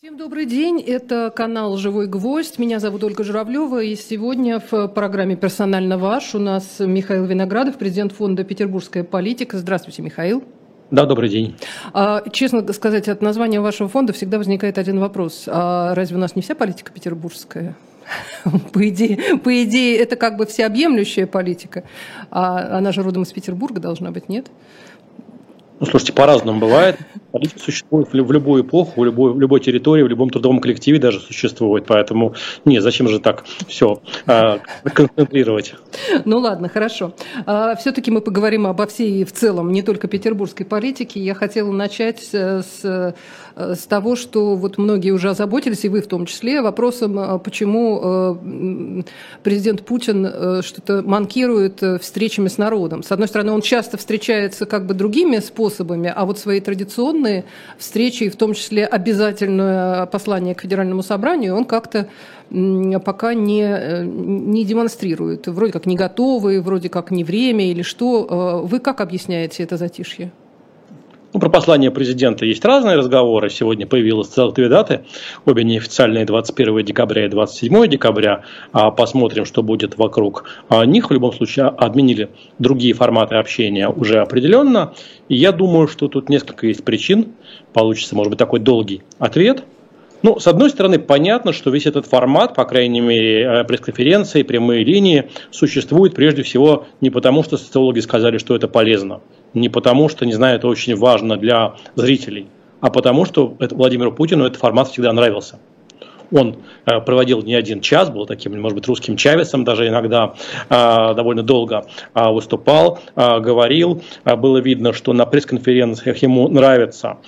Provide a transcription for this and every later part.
Всем добрый день, это канал «Живой гвоздь», меня зовут Ольга Журавлева, и сегодня в программе «Персонально ваш» у нас Михаил Виноградов, президент фонда «Петербургская политика». Здравствуйте, Михаил. Да, добрый день. Честно сказать, от названия вашего фонда всегда возникает один вопрос. А разве у нас не вся политика петербургская? По идее, это как бы всеобъемлющая политика, а она же родом из Петербурга должна быть, нет? Ну, слушайте, по-разному бывает. Политика существует в любую эпоху, в любой территории, в любом трудовом коллективе даже существует. Поэтому, зачем же так все концентрировать? Ну ладно, хорошо. Все-таки мы поговорим обо всей в целом, не только петербургской политике. Я хотела начать с того, что вот многие уже озаботились, и вы в том числе, вопросом, почему президент Путин что-то манкирует встречами с народом. С одной стороны, он часто встречается как бы другими способами, а вот свои традиционные встречи, и в том числе обязательное послание к Федеральному собранию, он как-то пока не демонстрирует. Вроде как не готовы, вроде как не время или что. Вы как объясняете это затишье? Про послание президента есть разные разговоры. Сегодня появилось целых две даты, обе неофициальные, 21 декабря и 27 декабря. Посмотрим, что будет вокруг них. В любом случае, отменили другие форматы общения уже определенно. И я думаю, что тут несколько есть причин. Получится, может быть, такой долгий ответ. Ну, с одной стороны, понятно, что весь этот формат, по крайней мере, пресс-конференции, прямые линии, существует прежде всего не потому, что социологи сказали, что это полезно, не потому, что, это очень важно для зрителей, а потому, что Владимиру Путину этот формат всегда нравился. Он проводил не один час, был таким, может быть, русским Чавесом, даже иногда довольно долго выступал, говорил. Было видно, что на пресс-конференциях ему нравится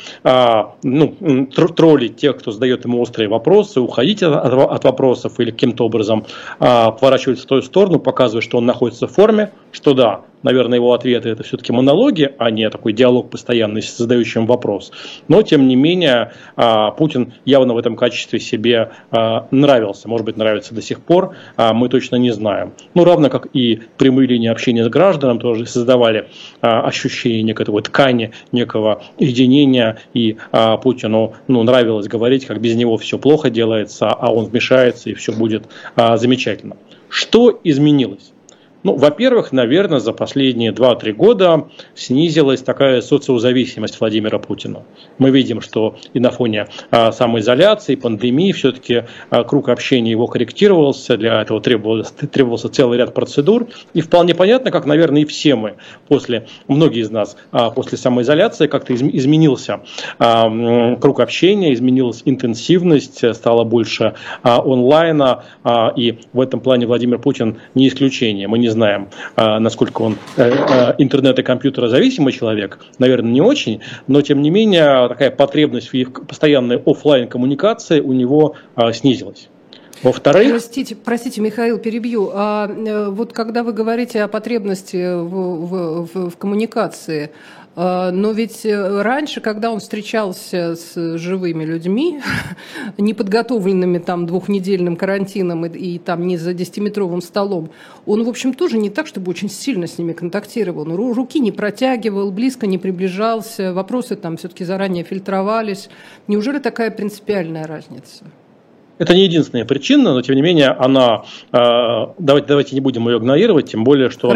троллить тех, кто задает ему острые вопросы, уходить от вопросов или каким-то образом поворачивать в ту сторону, показывая, что он находится в форме, что да, наверное, его ответы это все-таки монологи, а не такой диалог постоянный с задающим вопрос. Но, тем не менее, Путин явно в этом качестве себе нравился. Может быть, нравится до сих пор, мы точно не знаем. Равно как и прямые линии общения с гражданами тоже создавали ощущение некой такой ткани, некого единения. И Путину нравилось говорить, как без него все плохо делается, а он вмешается и все будет замечательно. Что изменилось? Во-первых, наверное, за последние 2-3 года снизилась такая социозависимость Владимира Путина. Мы видим, что и на фоне самоизоляции, пандемии все-таки круг общения его корректировался, для этого требовался целый ряд процедур. И вполне понятно, как, наверное, и все мы, многие из нас, после самоизоляции как-то изменился круг общения, изменилась интенсивность, стало больше онлайна, и в этом плане Владимир Путин не исключение. Мы не знаем, насколько он интернет- и компьютерозависимый человек, наверное, не очень, но тем не менее такая потребность в их постоянной офлайн коммуникации у него снизилась. Во-вторых... Простите, Михаил, перебью. Вот когда вы говорите о потребности в коммуникации, но ведь раньше, когда он встречался с живыми людьми, неподготовленными двухнедельным карантином и не за 10-метровым столом, он, в общем, тоже не так, чтобы очень сильно с ними контактировал. Руки не протягивал, близко не приближался, вопросы все-таки заранее фильтровались. Неужели такая принципиальная разница? Это не единственная причина, но тем не менее она, давайте не будем ее игнорировать, тем более, что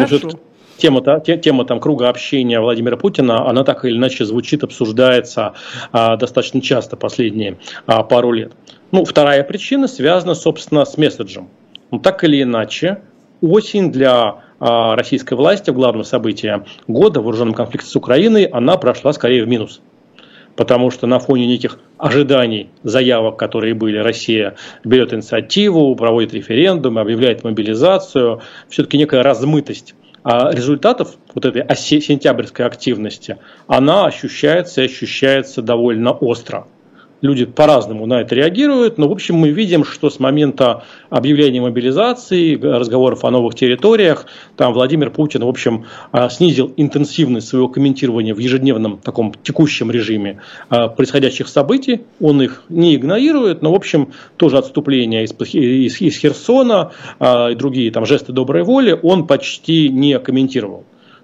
тема круга общения Владимира Путина, она так или иначе звучит, обсуждается достаточно часто последние пару лет. Вторая причина связана, собственно, с месседжем. Так или иначе, осень для российской власти в главном событии года, в вооруженном конфликте с Украиной, она прошла скорее в минус. Потому что на фоне неких ожиданий, заявок, которые были, Россия берет инициативу, проводит референдум, объявляет мобилизацию, все-таки некая размытость результатов вот этой сентябрьской активности, она ощущается довольно остро. Люди по-разному на это реагируют, но в общем мы видим, что с момента объявления мобилизации, разговоров о новых территориях, Владимир Путин в общем снизил интенсивность своего комментирования в ежедневном таком текущем режиме происходящих событий. Он их не игнорирует, но в общем тоже отступление из Херсона и другие жесты доброй воли он почти не комментировал.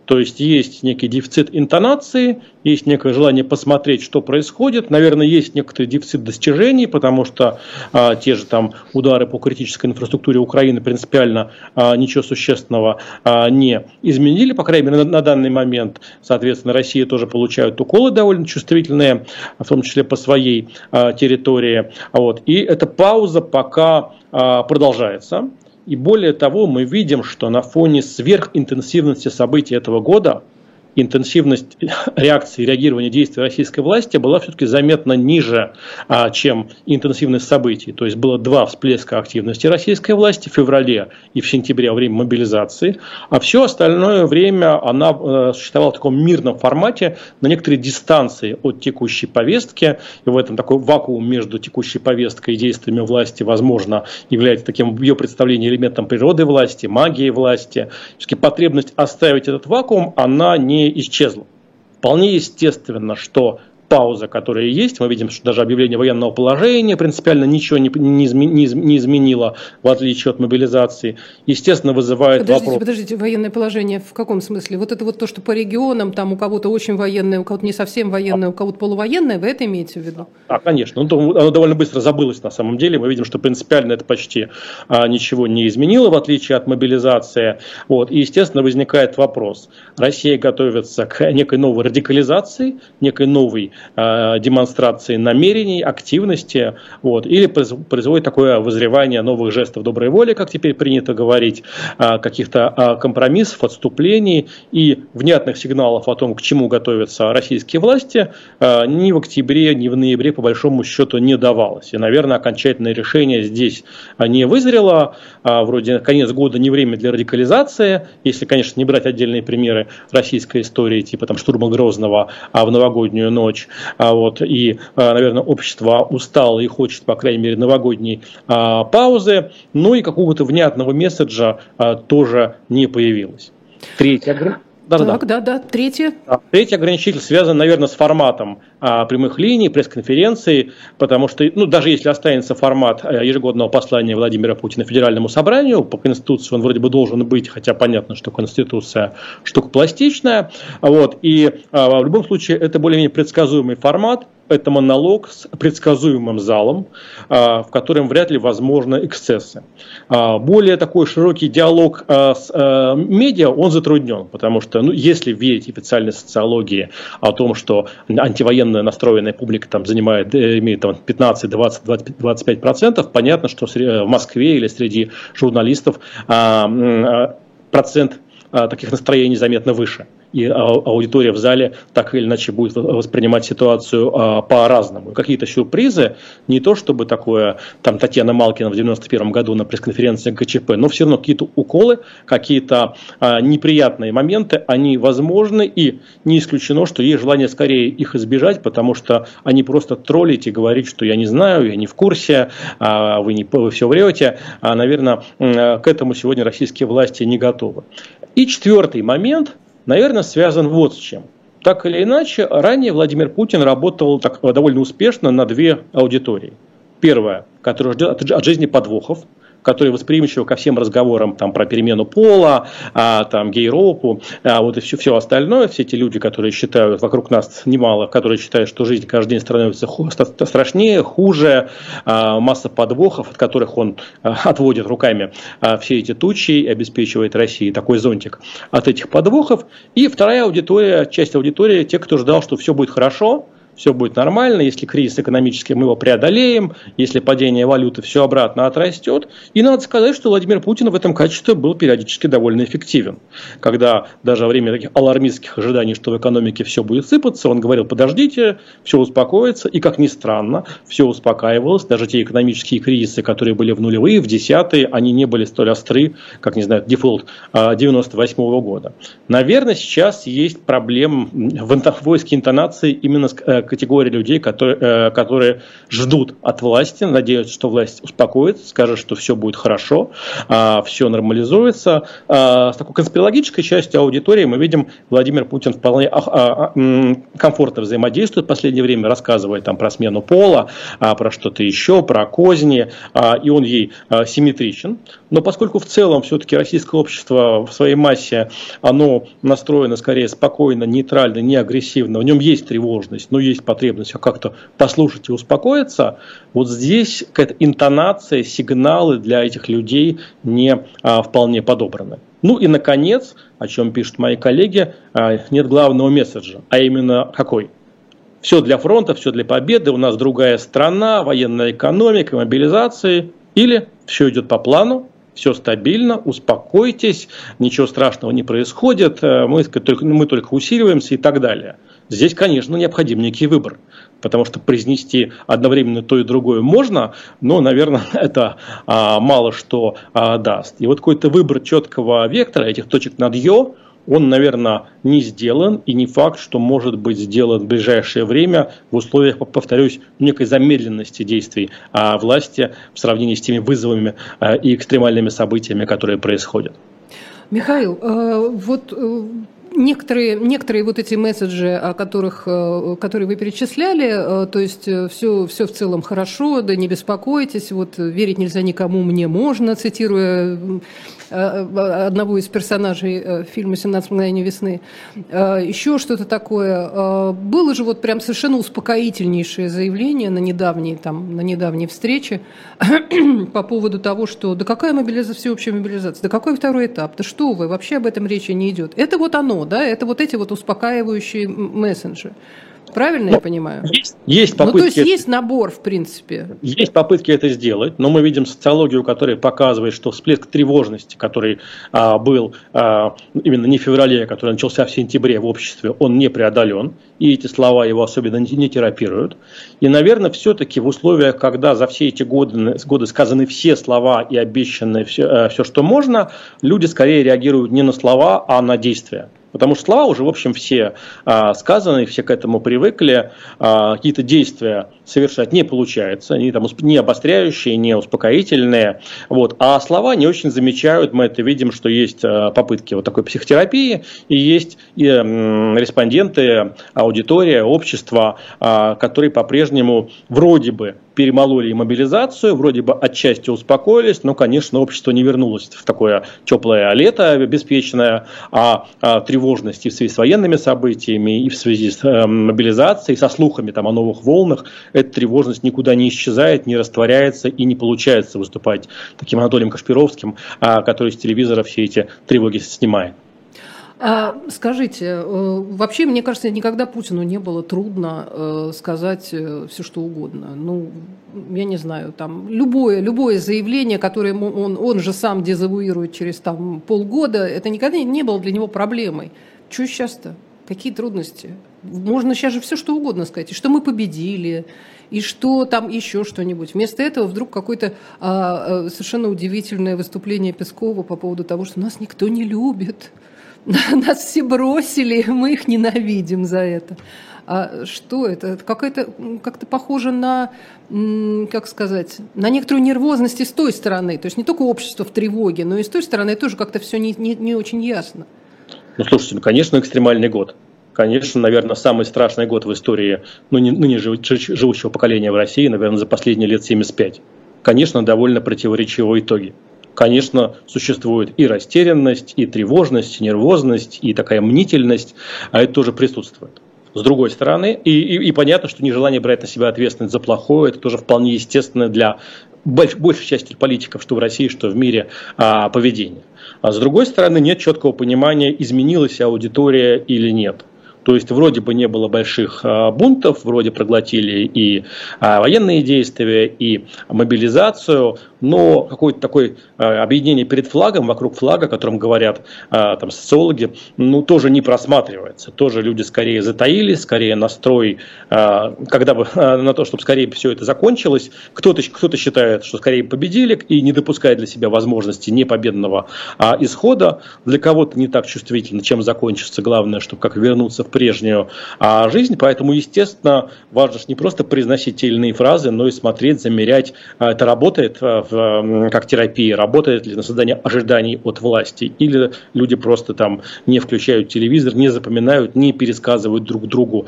То есть есть некий дефицит интонации, есть некое желание посмотреть, что происходит. Наверное, есть некоторый дефицит достижений, потому что те же там удары по критической инфраструктуре Украины принципиально ничего существенного не изменили, по крайней мере, на данный момент. Соответственно, Россия тоже получает уколы довольно чувствительные, в том числе по своей территории. Вот. И эта пауза пока продолжается. И более того, мы видим, что на фоне сверхинтенсивности событий этого года интенсивность реакции, реагирования действий российской власти была все-таки заметно ниже, чем интенсивность событий. То есть было 2 всплеска активности российской власти в феврале и в сентябре во время мобилизации, а все остальное время она существовала в таком мирном формате, на некоторой дистанции от текущей повестки. И в этом такой вакуум между текущей повесткой и действиями власти, возможно, является таким в ее представлении элементом природы власти, магии власти. Все-таки потребность оставить этот вакуум, она не исчезла. Вполне естественно, что пауза, которая есть, мы видим, что даже объявление военного положения принципиально ничего не изменило, в отличие от мобилизации, естественно, вызывает вопрос. Подождите, военное положение в каком смысле? Вот это вот то, что по регионам, там у кого-то очень военное, у кого-то не совсем военное, у кого-то полувоенное, вы это имеете в виду? Да, конечно. Оно довольно быстро забылось на самом деле. Мы видим, что принципиально это почти ничего не изменило, в отличие от мобилизации. Вот. И, естественно, возникает вопрос. Россия готовится к некой новой радикализации, некой новой демонстрации намерений, активности, вот, или производит такое воззревание новых жестов доброй воли, как теперь принято говорить, каких-то компромиссов, отступлений и внятных сигналов о том, к чему готовятся российские власти, ни в октябре, ни в ноябре по большому счету не давалось. И, наверное, окончательное решение здесь не вызрело. Вроде конец года не время для радикализации, если, конечно, не брать отдельные примеры российской истории, типа там штурма Грозного в новогоднюю ночь. Вот, и, наверное, общество устало и хочет, по крайней мере, новогодней паузы, но и какого-то внятного месседжа тоже не появилось. Третье. Третий ограничитель связан, наверное, с форматом прямых линий, пресс-конференций, потому что, даже если останется формат ежегодного послания Владимира Путина Федеральному собранию, по Конституции он вроде бы должен быть, хотя понятно, что Конституция штука пластичная, вот, и в любом случае это более-менее предсказуемый формат. Это монолог с предсказуемым залом, в котором вряд ли возможны эксцессы. Более такой широкий диалог с медиа, он затруднен, потому что, если верить официальной социологии о том, что антивоенно настроенная публика там имеет там, 15, 20, 25%, понятно, что в Москве или среди журналистов процент таких настроений заметно выше. И аудитория в зале так или иначе будет воспринимать ситуацию по-разному. Какие-то сюрпризы, не то чтобы такое, там Татьяна Малкина в 91 году на пресс-конференции ГЧП, но все равно какие-то уколы, какие-то неприятные моменты, они возможны, и не исключено, что есть желание скорее их избежать, потому что они просто троллить и говорить, что я не знаю, я не в курсе, вы все врете. Наверное, к этому сегодня российские власти не готовы. И четвертый момент, наверное, связан вот с чем. Так или иначе, ранее Владимир Путин работал довольно успешно на 2 аудитории. Первая, которая ждет от жизни подвохов, которые восприимчивы ко всем разговорам там, про перемену пола, там, гей-ропу, вот и все остальное. Все эти люди, которые считают, вокруг нас немало, которые считают, что жизнь каждый день становится страшнее, хуже, масса подвохов, от которых он отводит руками все эти тучи и обеспечивает России такой зонтик от этих подвохов. И вторая аудитория, часть аудитории, те, кто ждал, что все будет хорошо, все будет нормально, если кризис экономический, мы его преодолеем, если падение валюты, все обратно отрастет. И надо сказать, что Владимир Путин в этом качестве был периодически довольно эффективен. Когда даже во время таких алармистских ожиданий, что в экономике все будет сыпаться, он говорил: подождите, все успокоится. И, как ни странно, все успокаивалось. Даже те экономические кризисы, которые были в нулевые, в десятые, они не были столь остры, как, не знаю, дефолт 98 года. Наверное, сейчас есть проблема в поиске интонации именно категория людей, которые ждут от власти, надеются, что власть успокоится, скажет, что все будет хорошо, все нормализуется. С такой конспирологической частью аудитории мы видим, Владимир Путин вполне комфортно взаимодействует в последнее время, рассказывает там про смену пола, про что-то еще, про козни, и он ей симметричен. Но поскольку в целом все-таки российское общество в своей массе, оно настроено скорее спокойно, нейтрально, не агрессивно, в нем есть тревожность, но есть потребность как-то послушать и успокоиться, вот здесь какая-то интонация, сигналы для этих людей не вполне подобраны. Ну и, наконец, о чем пишут мои коллеги, нет главного месседжа, а именно какой? Все для фронта, все для победы, у нас другая страна, военная экономика, мобилизации, или все идет по плану, все стабильно, успокойтесь, ничего страшного не происходит, мы только усиливаемся и так далее. Здесь, конечно, необходим некий выбор, потому что произнести одновременно то и другое можно, но, наверное, это мало что даст. И вот какой-то выбор четкого вектора, этих точек над «ё», он, наверное, не сделан, и не факт, что может быть сделан в ближайшее время в условиях, повторюсь, некой замедленности действий власти в сравнении с теми вызовами и экстремальными событиями, которые происходят. Михаил, вот некоторые вот эти месседжи, которые вы перечисляли, то есть все в целом хорошо, да не беспокойтесь, вот верить нельзя никому, мне можно, цитируя одного из персонажей фильма «17 мгновений весны», еще что-то такое. Было же вот прям совершенно успокоительнейшее заявление на недавней встрече по поводу того, что да какая мобилизация, всеобщая мобилизация, да какой второй этап, да что вы, вообще об этом речи не идет. Это вот оно, да, это вот эти вот успокаивающие месседжи. Правильно я понимаю? Есть попытки. То есть есть набор, в принципе. Есть попытки это сделать, но мы видим социологию, которая показывает, что всплеск тревожности, который был именно не в феврале, который начался в сентябре в обществе, он не преодолен, и эти слова его особенно не терапируют. И, наверное, все-таки в условиях, когда за все эти годы сказаны все слова и обещаны все, что можно, люди скорее реагируют не на слова, а на действия. Потому что слова уже, в общем, все сказаны, все к этому привыкли, какие-то действия совершать не получается, они там не обостряющие, не успокоительные, вот. А слова не очень замечают, мы это видим, что есть попытки вот такой психотерапии, и есть респонденты, аудитория, общество, которые по-прежнему вроде бы перемололи мобилизацию, вроде бы отчасти успокоились, но, конечно, общество не вернулось в такое теплое лето беспечное, а тревожность и в связи с военными событиями, и в связи с мобилизацией, со слухами там, о новых волнах, эта тревожность никуда не исчезает, не растворяется и не получается выступать таким Анатолием Кашпировским, который с телевизора все эти тревоги снимает. Скажите, вообще, мне кажется, никогда Путину не было трудно сказать все, что угодно. Ну, я не знаю, там любое заявление, которое он же сам дезавуирует через там, полгода, это никогда не было для него проблемой. Чего сейчас-то? Какие трудности? Можно сейчас же все, что угодно сказать. И что мы победили, и что там еще что-нибудь. Вместо этого вдруг какое-то совершенно удивительное выступление Пескова по поводу того, что нас никто не любит. Нас все бросили, мы их ненавидим за это. А что это? Как-то похоже на, как сказать, на некоторую нервозность и с той стороны. То есть не только общество в тревоге, но и с той стороны тоже как-то все не очень ясно. Ну, слушайте, конечно, экстремальный год. Конечно, наверное, самый страшный год в истории ныне живущего поколения в России, наверное, за последние лет 75. Конечно, довольно противоречивые итоги. Конечно, существует и растерянность, и тревожность, и нервозность, и такая мнительность, а это тоже присутствует. С другой стороны, и понятно, что нежелание брать на себя ответственность за плохое, это тоже вполне естественно для большей части политиков, что в России, что в мире, поведение. А с другой стороны, нет четкого понимания, изменилась аудитория или нет. То есть вроде бы не было больших бунтов, вроде проглотили и военные действия, и мобилизацию, но какое-то такое объединение перед флагом, вокруг флага, о котором говорят там, социологи, ну, тоже не просматривается. Тоже люди скорее затаились, скорее настрой когда бы, на то, чтобы скорее все это закончилось. Кто-то считает, что скорее победили и не допускает для себя возможности непобедного исхода. Для кого-то не так чувствительно, чем закончится. Главное, чтобы как вернуться в прежнюю жизнь, поэтому, естественно, важно не просто произносить те или иные фразы, но и смотреть, замерять, это работает как терапия, работает ли на создание ожиданий от власти, или люди просто там не включают телевизор, не запоминают, не пересказывают друг другу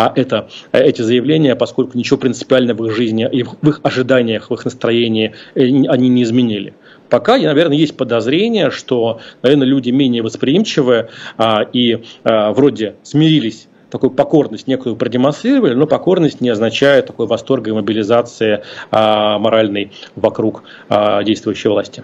эти заявления, поскольку ничего принципиального в их жизни и в их ожиданиях, в их настроении они не изменили. Пока, наверное, есть подозрение, что, наверное, люди менее восприимчивые и вроде смирились, такую покорность некую продемонстрировали, но покорность не означает такой восторга и мобилизации моральной вокруг действующей власти.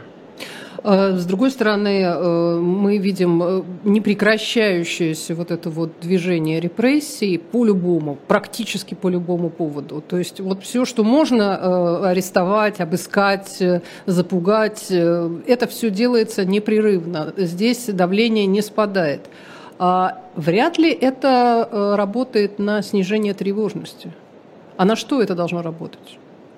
С другой стороны, мы видим непрекращающееся вот это вот движение репрессий по любому, практически по любому поводу. То есть вот все, что можно арестовать, обыскать, запугать, это все делается непрерывно. Здесь давление не спадает. Вряд ли это работает на снижение тревожности. А на что это должно работать?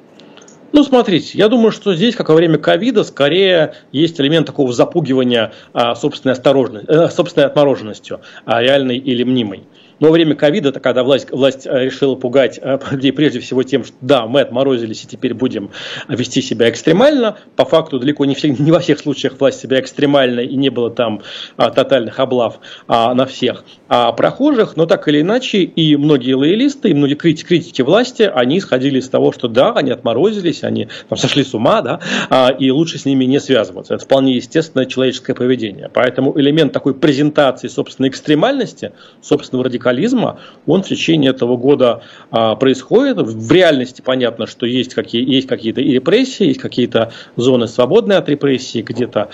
Ну, смотрите, я думаю, что здесь, как во время ковида, скорее есть элемент такого запугивания собственной отмороженностью, реальной или мнимой. Но во время ковида, когда власть решила пугать людей прежде всего тем, что да, мы отморозились и теперь будем вести себя экстремально, по факту далеко не во всех случаях власть себя экстремально и не было там тотальных облав на всех прохожих, но так или иначе и многие лоялисты, и многие критики власти, они исходили из того, что да, они отморозились, они там сошли с ума, да, и лучше с ними не связываться. Это вполне естественное человеческое поведение. Поэтому элемент такой презентации собственной экстремальности, собственного радикализма, он в течение этого года происходит. В реальности понятно, что есть какие-то и репрессии, есть какие-то зоны свободные от репрессий, где-то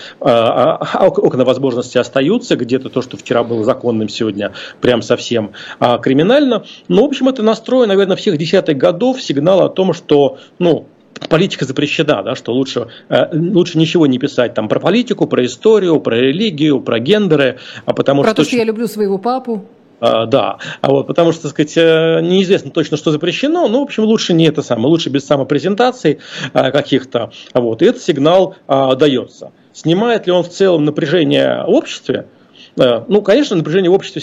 окна возможности остаются, где-то то, что вчера было законным, сегодня прям совсем криминально. Но, в общем, это настрой, наверное, всех десятых годов, сигнал о том, что, политика запрещена, да, что лучше ничего не писать там про политику, про историю, про религию, про гендеры, потому про то, что я люблю своего папу. Да, потому что, так сказать, неизвестно точно, что запрещено, но, в общем, лучше не это самое, лучше без самопрезентаций каких-то, и этот сигнал дается. Снимает ли он в целом напряжение в обществе? Конечно, напряжение в обществе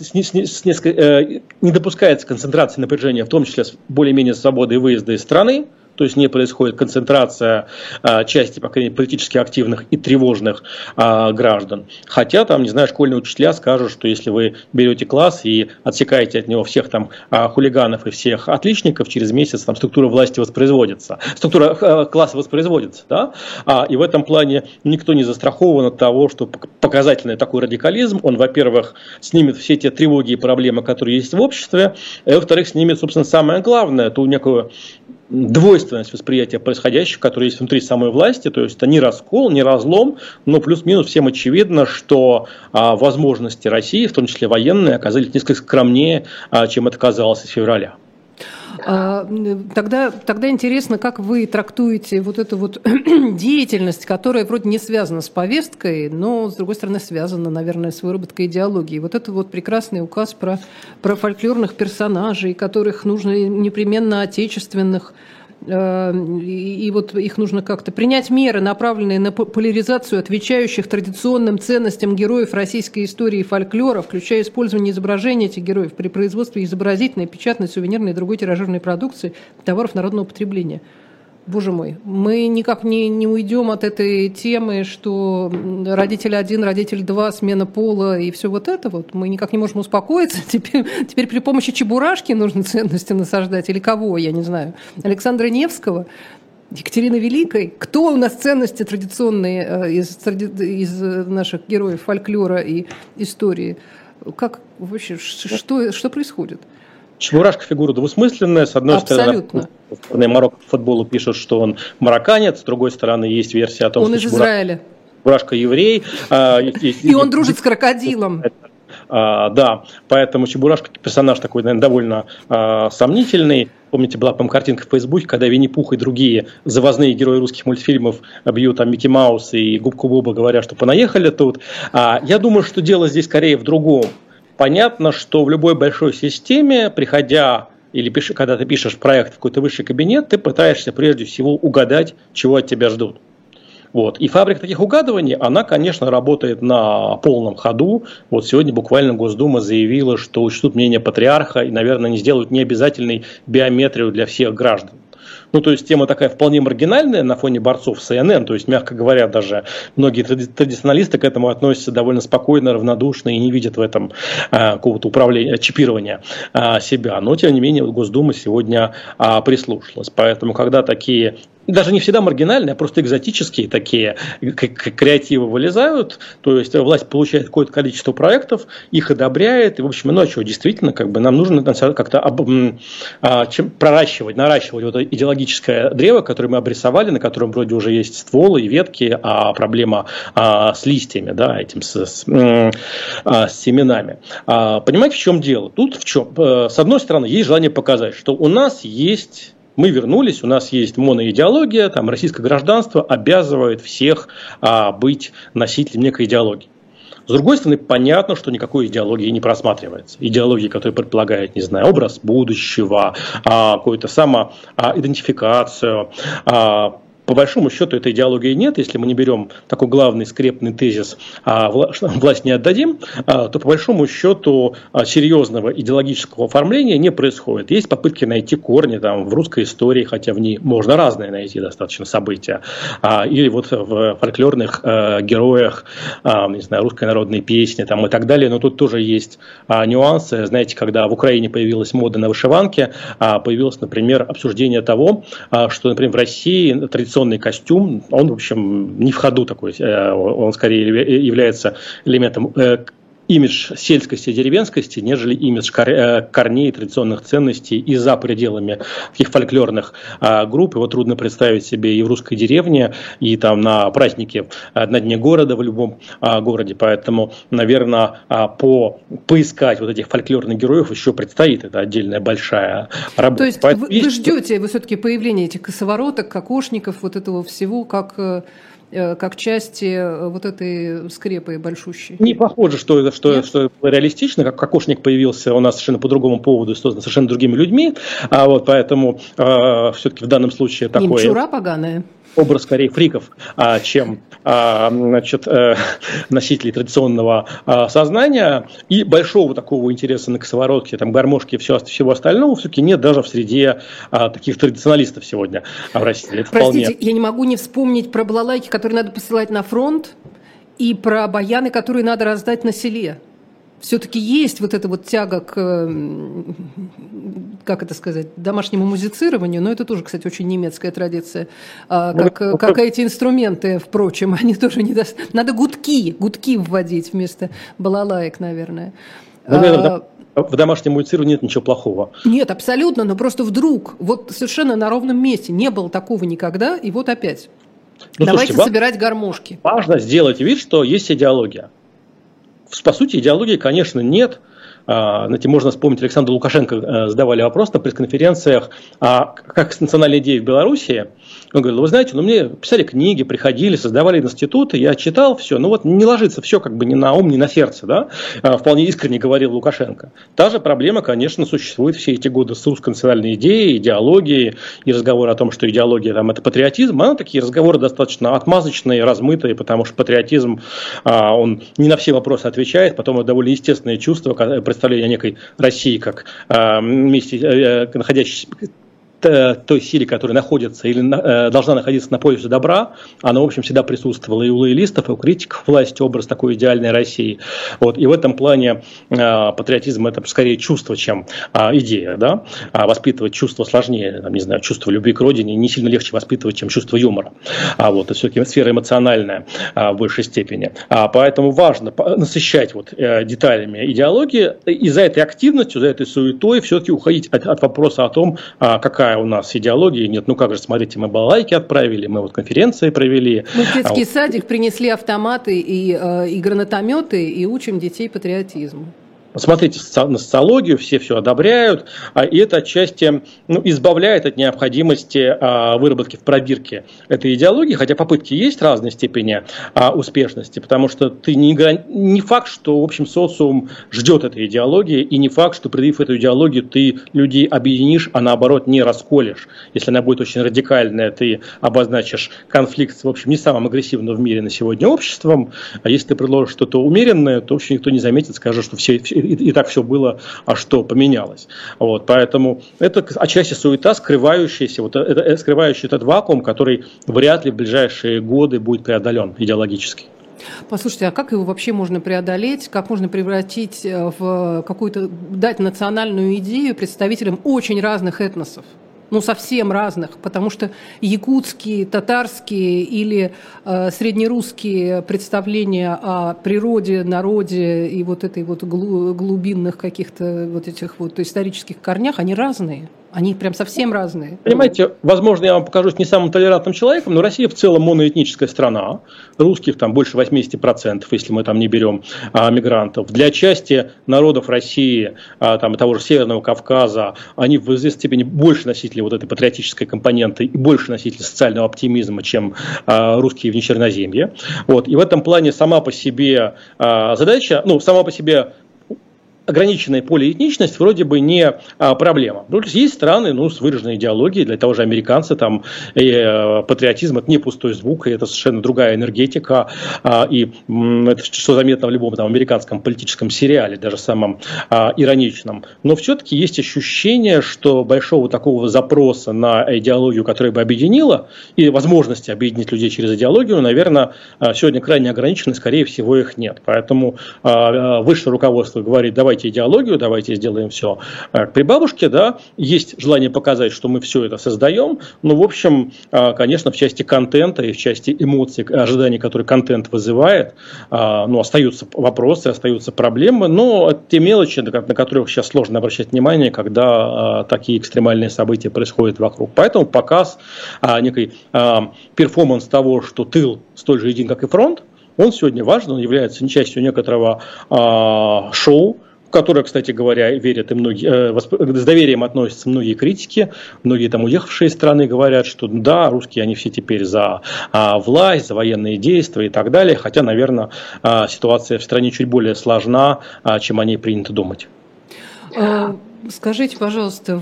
не допускается концентрации напряжения, в том числе с более-менее свободой выезда из страны. То есть не происходит концентрация части, по крайней мере, политически активных и тревожных граждан. Хотя, школьные учителя скажут, что если вы берете класс и отсекаете от него всех там хулиганов и всех отличников, через месяц там структура власти воспроизводится, структура класса воспроизводится. Да? И в этом плане никто не застрахован от того, что показательный такой радикализм, он, во-первых, снимет все те тревоги и проблемы, которые есть в обществе, и, во-вторых, снимет, собственно, самое главное, ту некую двойственность восприятия происходящего, которая есть внутри самой власти, то есть это не раскол, не разлом, но плюс-минус всем очевидно, что возможности России, в том числе военные, оказались несколько скромнее, чем это казалось из февраля. Тогда интересно, как вы трактуете вот эту вот деятельность, которая вроде не связана с повесткой, но, с другой стороны, связана, наверное, с выработкой идеологии. Вот это вот прекрасный указ про фольклорных персонажей, которых нужно непременно отечественных, и вот их нужно как-то принять меры, направленные на популяризацию отвечающих традиционным ценностям героев российской истории и фольклора, включая использование изображений этих героев при производстве изобразительной, печатной, сувенирной и другой тиражирной продукции товаров народного потребления. Боже мой, мы никак не уйдем от этой темы, что родитель один, родитель два, смена пола и все вот это вот. Мы никак не можем успокоиться. Теперь при помощи Чебурашки нужно ценности насаждать. Или кого, я не знаю. Александра Невского, Екатерины Великой. Кто у нас ценности традиционные из наших героев фольклора и истории? Как вообще, что происходит? Чебурашка фигура двусмысленная. С одной стороны, Марокко по футболу пишут, что он марокканец, с другой стороны, есть версия о том, что Израиля. Чебурашка еврей. И он дружит с крокодилом. Да, поэтому Чебурашка персонаж такой, наверное, довольно сомнительный. Помните, была, по-моему, картинка в Фейсбуке, когда Винни-Пух и другие завозные герои русских мультфильмов бьют там Микки Маус и Губку Боба, говоря, что понаехали тут. Я думаю, что дело здесь скорее в другом. Понятно, что в любой большой системе, приходя или когда ты пишешь проект в какой-то высший кабинет, ты пытаешься прежде всего угадать, чего от тебя ждут. Вот. И фабрика таких угадываний, она, конечно, работает на полном ходу. Вот сегодня буквально Госдума заявила, что учтут мнение патриарха и, наверное, не сделают необязательной биометрию для всех граждан. Ну, то есть тема такая вполне маргинальная на фоне борцов с ИНН, то есть, мягко говоря, даже многие традиционалисты к этому относятся довольно спокойно, равнодушно и не видят в этом какого-то управления, чипирования себя. Но, тем не менее, Госдума сегодня прислушалась. Поэтому, когда такие... Даже не всегда маргинальные, а просто экзотические такие креативы вылезают. То есть власть получает какое-то количество проектов, их одобряет. И, в общем, ну а что, действительно, как бы нам нужно как-то наращивать вот это идеологическое древо, которое мы обрисовали, на котором вроде уже есть стволы и ветки, а проблема с листьями, да, с семенами. Понимаете, в чем дело? Тут в чем? С одной стороны, есть желание показать, что у нас есть... Мы вернулись, у нас есть моноидеология, там российское гражданство обязывает всех быть носителем некой идеологии. С другой стороны, понятно, что никакой идеологии не просматривается. Идеология, которая предполагает, не знаю, образ будущего, какую-то самоидентификацию. По большому счету этой идеологии нет, если мы не берем такой главный скрепный тезис «власть не отдадим», то по большому счету серьезного идеологического оформления не происходит. Есть попытки найти корни там, в русской истории, хотя в ней можно разные найти достаточно события, или вот в фольклорных героях, не знаю, русской народной песни там, и так далее, но тут тоже есть нюансы. Знаете, когда в Украине появилась мода на вышиванки, появилось, например, обсуждение того, что, например, в России традиционный костюм, он, в общем, не в ходу такой, он скорее является элементом имидж сельскости и деревенскости, нежели имидж корней традиционных ценностей и за пределами таких фольклорных групп. Его трудно представить себе и в русской деревне, и там на празднике на дне города, в любом городе. Поэтому, наверное, поискать вот этих фольклорных героев еще предстоит. Это отдельная большая работа. То есть вы ждете все-таки появления этих косовороток, кокошников, вот этого всего, как части вот этой скрепы большущей? Не похоже, что реалистично. Как кокошник появился у нас совершенно по другому поводу, создан совершенно другими людьми. Поэтому все-таки в данном случае такое... Немчура поганая. Образ скорее фриков, чем носителей традиционного сознания. И большого такого интереса на косоворотке, там, гармошки и всего остального все-таки нет даже в среде таких традиционалистов сегодня в России. Простите, я не могу не вспомнить про балалайки, которые надо посылать на фронт, и про баяны, которые надо раздать на селе. Все-таки есть вот эта вот тяга к, как это сказать, домашнему музицированию, но это тоже, кстати, очень немецкая традиция, как эти инструменты, впрочем, они тоже не даст. Надо гудки вводить вместо балалаек, наверное. В домашнем музицировании нет ничего плохого. Нет, абсолютно, но просто вдруг, вот совершенно на ровном месте, не было такого никогда, и вот опять. Давайте собирать гармошки. Важно сделать вид, что есть идеология. По сути, идеологии, конечно, нет. Знаете, можно вспомнить, Александру Лукашенко задавали вопрос на пресс-конференциях, как с национальной идеей в Беларуси. Он говорил, вы знаете, мне писали книги, приходили, создавали институты, я читал все, но вот не ложится все как бы ни на ум, ни на сердце, да? Вполне искренне говорил Лукашенко. Та же проблема, конечно, существует все эти годы с русской национальной идеей, идеологией, и разговор о том, что идеология там, это патриотизм, такие разговоры достаточно отмазочные, размытые, потому что патриотизм, он не на все вопросы отвечает, потом это довольно естественное чувство, представление о некой России как месте, находящейся той силе, которая находится или должна находиться на поясе добра, она, в общем, всегда присутствовала и у лоялистов, и у критиков власти, образ такой идеальной России. Вот. И в этом плане патриотизм – это скорее чувство, чем идея. Да? Воспитывать чувство сложнее, не знаю, чувство любви к родине не сильно легче воспитывать, чем чувство юмора. Это все-таки сфера эмоциональная в большей степени. Поэтому важно насыщать деталями идеологии и за этой активностью, за этой суетой все-таки уходить от вопроса о том, какая у нас идеология, нет, как же, смотрите, мы балалайки отправили, мы конференции провели. Мы в детский садик принесли автоматы и гранатометы и учим детей патриотизму. Смотрите на социологию, все одобряют, и это отчасти избавляет от необходимости выработки в пробирке этой идеологии, хотя попытки есть разной степени успешности, потому что ты не факт, что в общем социум ждет этой идеологии, и не факт, что привив эту идеологию, ты людей объединишь, а наоборот не расколешь. Если она будет очень радикальная, ты обозначишь конфликт с, в общем, не самым агрессивным в мире на сегодня обществом, а если ты предложишь что-то умеренное, то, в общем, никто не заметит, скажет, что и так все было, а что поменялось. Вот, поэтому это отчасти суета, скрывающая этот вакуум, который вряд ли в ближайшие годы будет преодолен идеологически. Послушайте, а как его вообще можно преодолеть, как можно превратить в какую-то, дать национальную идею представителям очень разных этносов? Совсем разных, потому что якутские, татарские или среднерусские представления о природе, народе и вот этой вот глубинных каких-то вот этих вот исторических корнях, они разные. Они прям совсем разные. Понимаете, возможно, я вам покажусь не самым толерантным человеком, но Россия в целом моноэтническая страна. Русских там больше 80%, если мы там не берем мигрантов. Для части народов России, там, того же Северного Кавказа, они в известной степени больше носители вот этой патриотической компоненты и больше носители социального оптимизма, чем русские в Нечерноземье. Вот. И в этом плане сама по себе задача, сама по себе ограниченная полиэтничность вроде бы не проблема. То есть страны с выраженной идеологией, для того же американцы, там патриотизм – это не пустой звук, и это совершенно другая энергетика, и это что заметно в любом американском политическом сериале, даже самом ироничном. Но все-таки есть ощущение, что большого такого запроса на идеологию, которая бы объединила, и возможности объединить людей через идеологию, наверное, сегодня крайне ограничены, скорее всего, их нет. Поэтому высшее руководство говорит, давайте идеологию, давайте сделаем все при бабушке, да, есть желание показать, что мы все это создаем, но, в общем, конечно, в части контента и в части эмоций, ожиданий, которые контент вызывает, остаются вопросы, остаются проблемы, но те мелочи, на которых сейчас сложно обращать внимание, когда такие экстремальные события происходят вокруг. Поэтому показ, некий перформанс того, что тыл столь же един, как и фронт, он сегодня важен, он является частью некоторого шоу, в которое, кстати говоря, верят и многие, с доверием относятся многие критики, многие там уехавшие из страны говорят, что да, русские, они все теперь за власть, за военные действия и так далее, хотя, наверное, ситуация в стране чуть более сложна, чем о ней принято думать. Скажите, пожалуйста,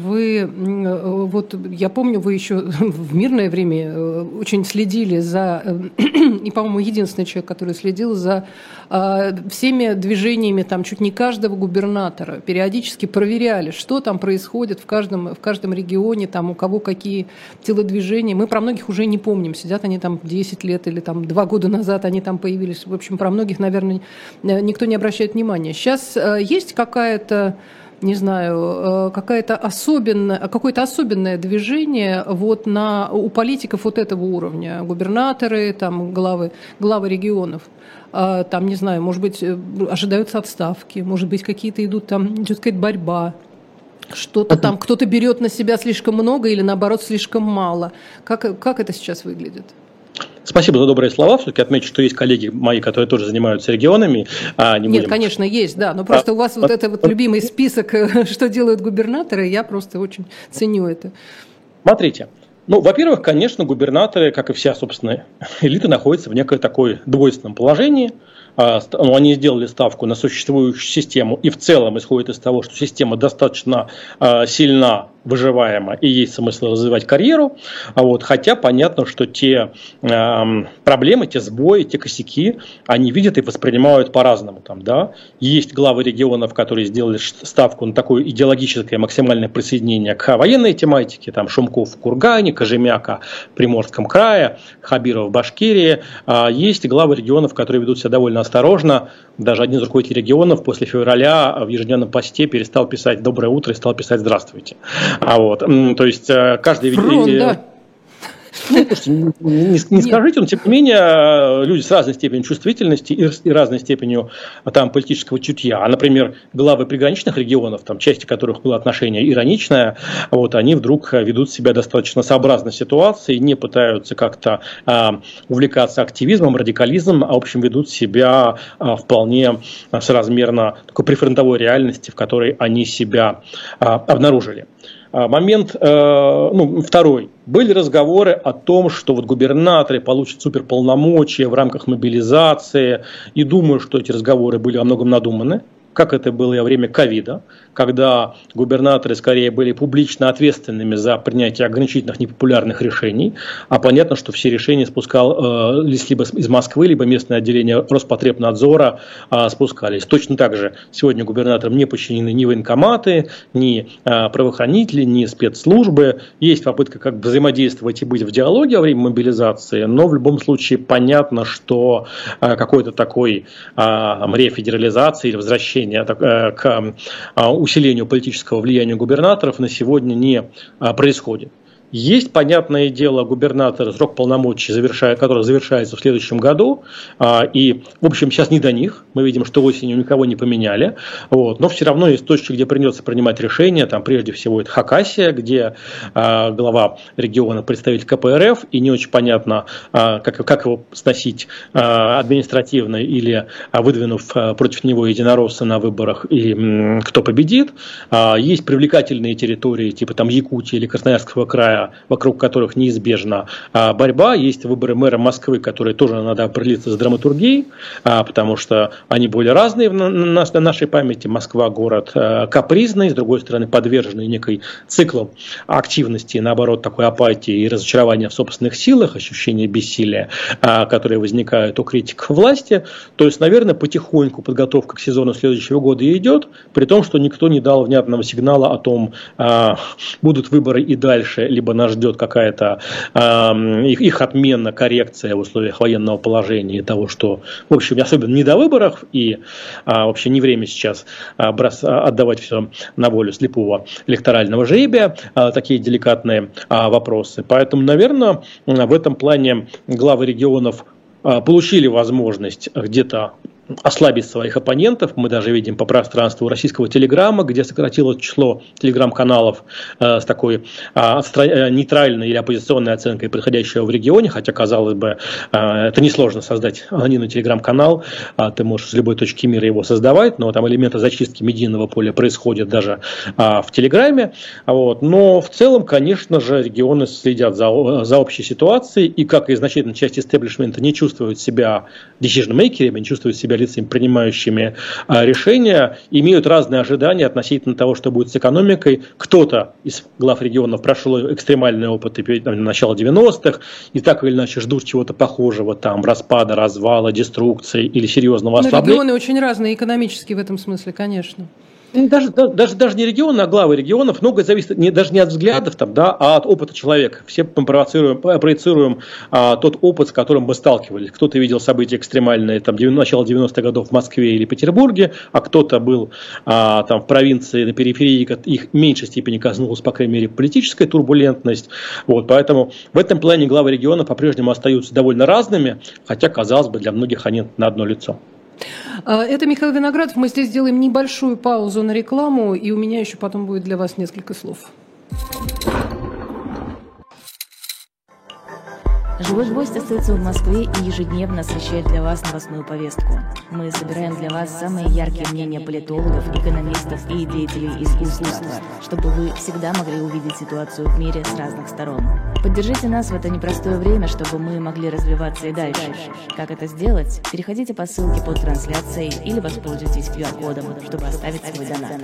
я помню, вы еще в мирное время очень следили за, и, по-моему, единственный человек, который следил за всеми движениями там чуть не каждого губернатора, периодически проверяли, что там происходит в каждом регионе, там у кого какие телодвижения. Мы про многих уже не помним, сидят они там 10 лет или там 2 года назад они там появились. В общем, про многих, наверное, никто не обращает внимания. Сейчас есть какая-то, не знаю, какое-то особенное движение у политиков вот этого уровня, губернаторы, там, главы регионов, там, не знаю, может быть, ожидаются отставки, может быть, идет какая-то борьба, что-то там, кто-то берет на себя слишком много или, наоборот, слишком мало. Как это сейчас выглядит? Спасибо за добрые слова. Все-таки отмечу, что есть коллеги мои, которые тоже занимаются регионами. Нет, конечно, есть, да. Но просто у вас вот это вот любимый список, что делают губернаторы, я просто очень ценю это. Смотрите. Во-первых, конечно, губернаторы, как и вся, собственно, элита, находятся в некое такое двойственном положении. Они сделали ставку на существующую систему и в целом исходит из того, что система достаточно сильна, выживаема и есть смысл развивать карьеру. Хотя понятно, что те проблемы, те сбои, те косяки, они видят и воспринимают по-разному. Есть главы регионов, которые сделали ставку на такое идеологическое максимальное присоединение к военной тематике. Шумков в Кургане, Кожемяка в Приморском крае, Хабиров в Башкирии. Есть главы регионов, которые ведут себя довольно осторожно. Даже один из руководителей регионов после февраля в ежедневном посте перестал писать «Доброе утро» и стал писать «Здравствуйте». То есть каждый... Фронт, да. Слушайте, не скажите, но тем не менее люди с разной степенью чувствительности и разной степенью там политического чутья. А, например, главы приграничных регионов, там, части которых было отношение ироничное, вот, они вдруг ведут себя достаточно сообразно ситуации, не пытаются как-то увлекаться активизмом, радикализмом, а в общем ведут себя вполне соразмерно такой прифронтовой реальности, в которой они себя обнаружили. Момент второй. Были разговоры о том, что вот губернаторы получат суперполномочия в рамках мобилизации. И думаю, что эти разговоры были во многом надуманы, как это было и во время ковида, когда губернаторы скорее были публично ответственными за принятие ограничительных непопулярных решений, а понятно, что все решения спускались либо из Москвы, либо местное отделение Роспотребнадзора спускались. Точно так же сегодня губернаторам не подчинены ни военкоматы, ни правоохранители, ни спецслужбы. Есть попытка как бы взаимодействовать и быть в диалоге во время мобилизации, но в любом случае понятно, что какой-то такой рефедерализации или возвращения к усилению политического влияния губернаторов на сегодня не происходит. Есть, понятное дело, губернаторы, срок полномочий, который завершается в следующем году. И, в общем, сейчас не до них. Мы видим, что осенью никого не поменяли. Вот. Но все равно есть точки, где придется принимать решения. Там, прежде всего, это Хакасия, где глава региона представитель КПРФ. И не очень понятно, как его сносить административно или выдвинув против него единоросса на выборах, и кто победит. Есть привлекательные территории, типа там Якутии или Красноярского края, вокруг которых неизбежна борьба. Есть выборы мэра Москвы, которые тоже надо определиться с драматургией, потому что они более разные в нашей памяти. Москва город капризный, с другой стороны подверженный некой циклам активности, наоборот, такой апатии и разочарования в собственных силах, ощущение бессилия, которые возникают у критиков власти. То есть, наверное, потихоньку подготовка к сезону следующего года идет, при том, что никто не дал внятного сигнала о том, будут выборы и дальше, либо нас ждет какая-то их отмена, коррекция в условиях военного положения и того, что, в общем, особенно не до выборов, и вообще не время сейчас отдавать все на волю слепого электорального жребия, такие деликатные вопросы. Поэтому, наверное, в этом плане главы регионов получили возможность где-то ослабить своих оппонентов. Мы даже видим по пространству российского телеграмма, где сократилось число телеграм-каналов с такой нейтральной или оппозиционной оценкой происходящего в регионе, хотя, казалось бы, это несложно создать анонимный телеграм-канал, ты можешь с любой точки мира его создавать, но там элементы зачистки медийного поля происходят даже в телеграме. Вот. Но в целом, конечно же, регионы следят за общей ситуацией, и, как и значительная часть истеблишмента, не чувствуют себя decision-makерами, не чувствуют себя лицами, принимающими решения, имеют разные ожидания относительно того, что будет с экономикой. Кто-то из глав регионов прошел экстремальный опыт начала 90-х и так или иначе ждут чего-то похожего, там, распада, развала, деструкции или серьезного ослабления. Регионы очень разные экономически в этом смысле, конечно. Даже не регионы, а главы регионов. Многое зависит даже не от взглядов, а от опыта человека. Все мы проецируем тот опыт, с которым мы сталкивались. Кто-то видел события экстремальные начала 90-х годов в Москве или Петербурге, а кто-то был в провинции, на периферии, их в меньшей степени коснулась, по крайней мере, политическая турбулентность. Вот, поэтому в этом плане главы регионов по-прежнему остаются довольно разными, хотя, казалось бы, для многих они на одно лицо. Это Михаил Виноградов. Мы здесь сделаем небольшую паузу на рекламу, и у меня еще потом будет для вас несколько слов. «Живой гвоздь» остается в Москве и ежедневно освещает для вас новостную повестку. Мы собираем для вас самые яркие мнения политологов, экономистов и деятелей искусства, чтобы вы всегда могли увидеть ситуацию в мире с разных сторон. Поддержите нас в это непростое время, чтобы мы могли развиваться и дальше. Как это сделать? Переходите по ссылке под трансляцией или воспользуйтесь QR-кодом, чтобы оставить свой донат.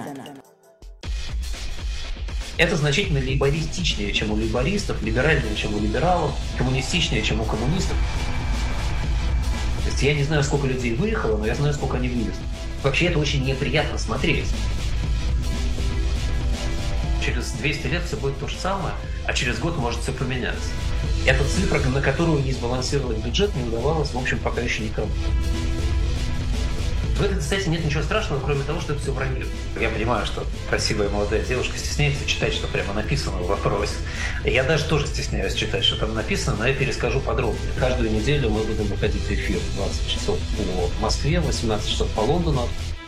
Это значительно лейбористичнее, чем у лейбористов, либеральнее, чем у либералов, коммунистичнее, чем у коммунистов. То есть я не знаю, сколько людей выехало, но я знаю, сколько они вывезли. Вообще это очень неприятно смотреть. Через 200 лет все будет то же самое, а через год может все поменяться. Эта цифра, на которую не сбалансировать бюджет, не удавалось, в общем, пока еще никому. В этой, кстати, нет ничего страшного, кроме того, что это все вранье. Я понимаю, что красивая молодая девушка стесняется читать, что прямо написано в вопросе. Я даже тоже стесняюсь читать, что там написано, но я перескажу подробнее. Каждую неделю мы будем выходить в эфир 20 часов по Москве, 18 часов по Лондону.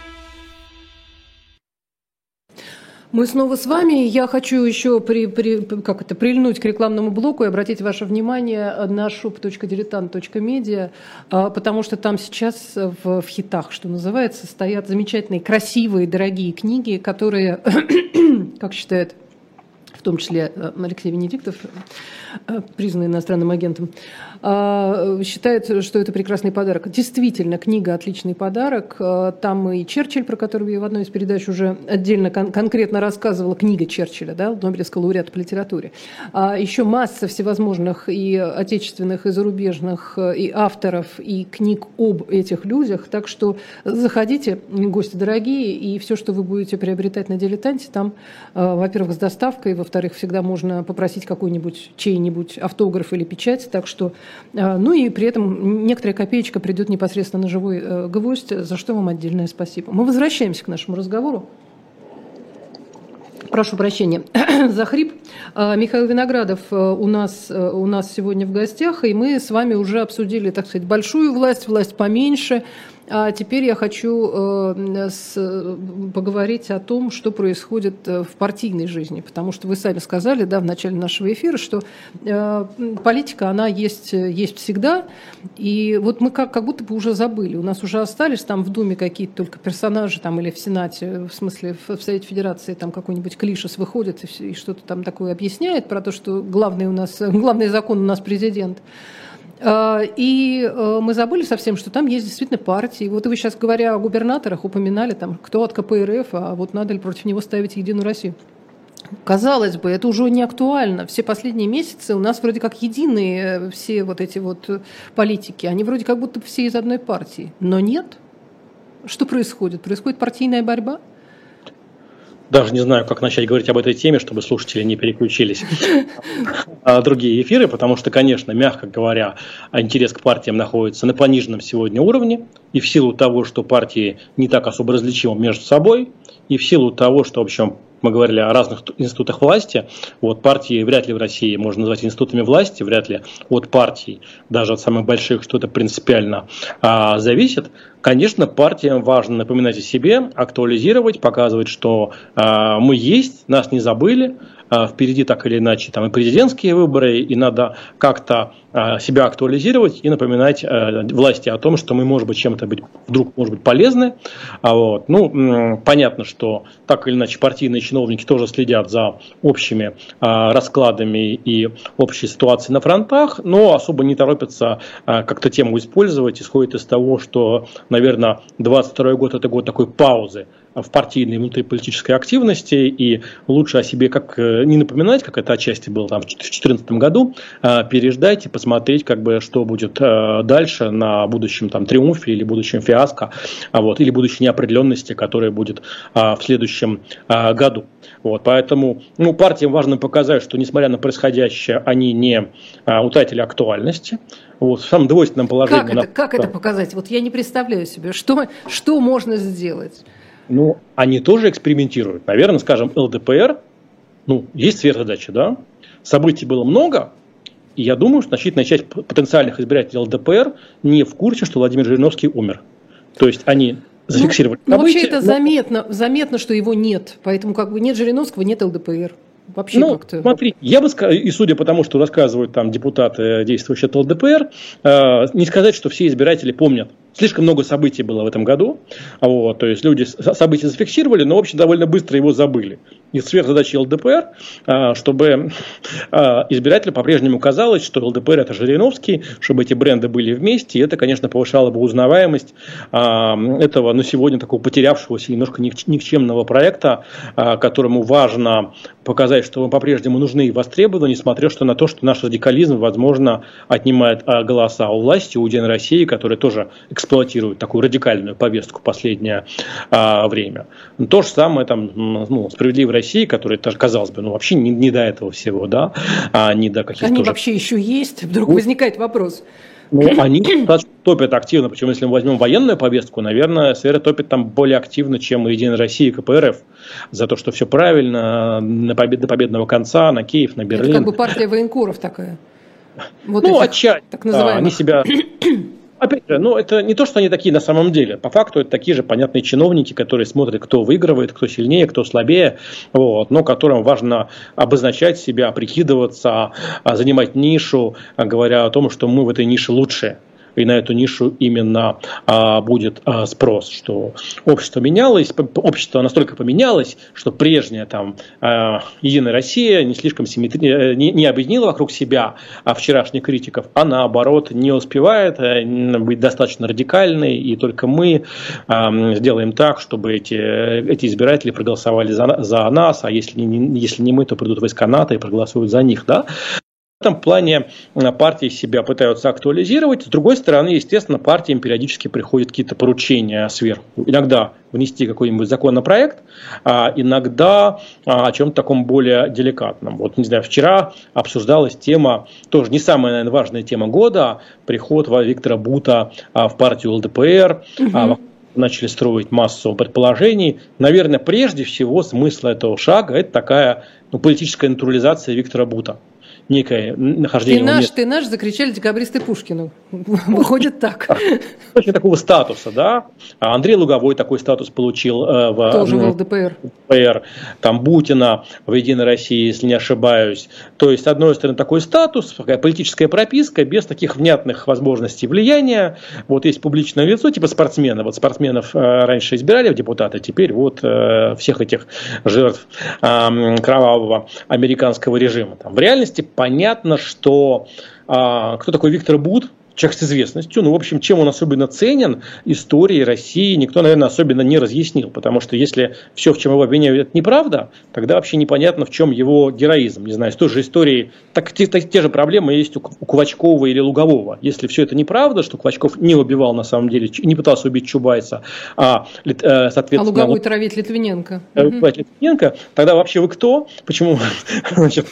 Мы снова с вами. Я хочу еще прильнуть к рекламному блоку и обратить ваше внимание на shop.diletant.media, потому что там сейчас в хитах, что называется, стоят замечательные, красивые, дорогие книги, которые, как считает в том числе Алексей Венедиктов, признанный иностранным агентом, считает, что это прекрасный подарок. Действительно, книга – отличный подарок. Там и Черчилль, про которого я в одной из передач уже отдельно конкретно рассказывала, книга Черчилля, да, Нобелевского лауреата по литературе. Еще масса всевозможных и отечественных, и зарубежных, и авторов, и книг об этих людях. Так что заходите, гости дорогие, и все, что вы будете приобретать на «Дилетанте», там, во-первых, с доставкой, во-вторых, всегда можно попросить какой-нибудь чей-нибудь автограф или печать, так что, ну и при этом некоторая копеечка придет непосредственно на живой гвоздь, за что вам отдельное спасибо. Мы возвращаемся к нашему разговору. Прошу прощения за хрип. Михаил Виноградов у нас сегодня в гостях, и мы с вами уже обсудили, так сказать, большую власть, власть поменьше. А теперь я хочу поговорить о том, что происходит в партийной жизни, потому что вы сами сказали, да, в начале нашего эфира, что политика, она есть всегда, и вот мы как будто бы уже забыли, у нас уже остались там в Думе какие-то только персонажи, там, или в Сенате, в смысле в Совете Федерации, там какой-нибудь Клишес выходит и что-то там такое объясняет про то, что главный закон у нас президент. И мы забыли совсем, что там есть действительно партии. Вот вы сейчас, говоря о губернаторах, упоминали, там, кто от КПРФ, а вот надо ли против него ставить «Единую Россию». Казалось бы, это уже не актуально. Все последние месяцы у нас вроде как единые все вот эти вот политики. Они вроде как будто все из одной партии. Но нет. Что происходит? Происходит партийная борьба? Даже не знаю, как начать говорить об этой теме, чтобы слушатели не переключились на другие эфиры, потому что, конечно, мягко говоря, интерес к партиям находится на пониженном сегодня уровне, и в силу того, что партии не так особо различимы между собой, и в силу того, что, в общем, мы говорили о разных институтах власти, вот партии вряд ли в России можно назвать институтами власти, вряд ли от партий, даже от самых больших, что-то принципиально зависит. Конечно, партиям важно напоминать о себе, актуализировать, показывать, что мы есть, нас не забыли, впереди так или иначе там и президентские выборы, и надо как-то себя актуализировать и напоминать власти о том, что мы, может быть, чем-то вдруг, может быть, полезны. Вот. Ну, понятно, что так или иначе партийные чиновники тоже следят за общими раскладами и общей ситуацией на фронтах, но особо не торопятся как-то тему использовать, исходит из того, что, наверное, 22 год – это год такой паузы в партийной внутриполитической активности, и лучше о себе как не напоминать, как это отчасти было там в 2014 году, переждать и посмотреть, как бы, что будет дальше на будущем там, триумфе или будущем фиаско, вот, или будущей неопределенности, которая будет в следующем году. Вот, поэтому партиям важно показать, что несмотря на происходящее, они не утратили актуальности. Вот, в самом двойственном положении. Как это показать? Вот я не представляю себе, что можно сделать. Ну, они тоже экспериментируют. Наверное, скажем, ЛДПР, есть сверхзадача, да? Событий было много, и я думаю, что значительная часть потенциальных избирателей ЛДПР не в курсе, что Владимир Жириновский умер. То есть они зафиксировали события. Вообще это заметно, что его нет. Поэтому как бы нет Жириновского, нет ЛДПР. Вообще как-то. Смотри, я бы сказал, и судя по тому, что рассказывают там депутаты, действующие от ЛДПР, не сказать, что все избиратели помнят. Слишком много событий было в этом году, вот, то есть люди события зафиксировали, но, в общем, довольно быстро его забыли. И сверхзадача ЛДПР, чтобы избирателю по-прежнему казалось, что ЛДПР – это Жириновский, чтобы эти бренды были вместе, и это, конечно, повышало бы узнаваемость этого, сегодня такого потерявшегося немножко никчемного проекта, которому важно показать, что мы по-прежнему нужны и востребованы, несмотря на то, что наш радикализм, возможно, отнимает голоса у власти, у Единой России, которая тоже эксплуатирует такую радикальную повестку в последнее время. То же самое там, «Справедливой России», которая, казалось бы, вообще не до этого всего, да, не до каких-то... Они тоже... вообще еще есть? Вдруг возникает вопрос. Ну, они достаточно топят активно, причем если мы возьмем военную повестку, наверное, СР топит там более активно, чем Единая Россия и КПРФ, за то, что все правильно, до победного конца, на Киев, на Берлин. Это как бы партия военкоров такая. Вот ну, отчасти. Так называемых. Они себя... Опять же, это не то, что они такие на самом деле. По факту это такие же понятные чиновники, которые смотрят, кто выигрывает, кто сильнее, кто слабее, вот, но которым важно обозначать себя, прикидываться, занимать нишу, говоря о том, что мы в этой нише лучшие. И на эту нишу именно будет спрос, что общество менялось, общество настолько поменялось, что прежняя там Единая Россия не слишком не объединила вокруг себя вчерашних критиков, а наоборот не успевает быть достаточно радикальной, и только мы сделаем так, чтобы эти избиратели проголосовали за нас, а если не мы, то придут войска НАТО и проголосуют за них, да? В этом плане партии себя пытаются актуализировать. С другой стороны, естественно, партиям периодически приходят какие-то поручения сверху. Иногда внести какой-нибудь законопроект, а иногда о чем-то таком более деликатном. Вот, не знаю, вчера обсуждалась тема, тоже не самая, наверное, важная тема года, приход Виктора Бута в партию ЛДПР. Начали строить массу предположений. Наверное, прежде всего смысл этого шага – это такая политическая натурализация Виктора Бута. Некое нахождение... Ты наш, закричали декабристы Пушкину. Выходит так. Очень такого статуса, да. Андрей Луговой такой статус получил тоже в ЛДПР. Там Бутина в Единой России, если не ошибаюсь. То есть, с одной стороны, такой статус, такая политическая прописка, без таких внятных возможностей влияния. Вот есть публичное лицо, типа спортсмена. Вот спортсменов раньше избирали в депутаты, теперь вот всех этих жертв кровавого американского режима. Там в реальности понятно, что кто такой Виктор Бут, человек с известностью, в общем, чем он особенно ценен, истории России никто, наверное, особенно не разъяснил, потому что если все, в чем его обвиняют, это неправда, тогда вообще непонятно, в чем его героизм. Не знаю, с той же историей, те же проблемы есть у Квачкова или Лугового. Если все это неправда, что Квачков не убивал на самом деле, не пытался убить Чубайса, соответственно... А Луговой травить Литвиненко. Литвиненко, тогда вообще вы кто? Почему? Значит,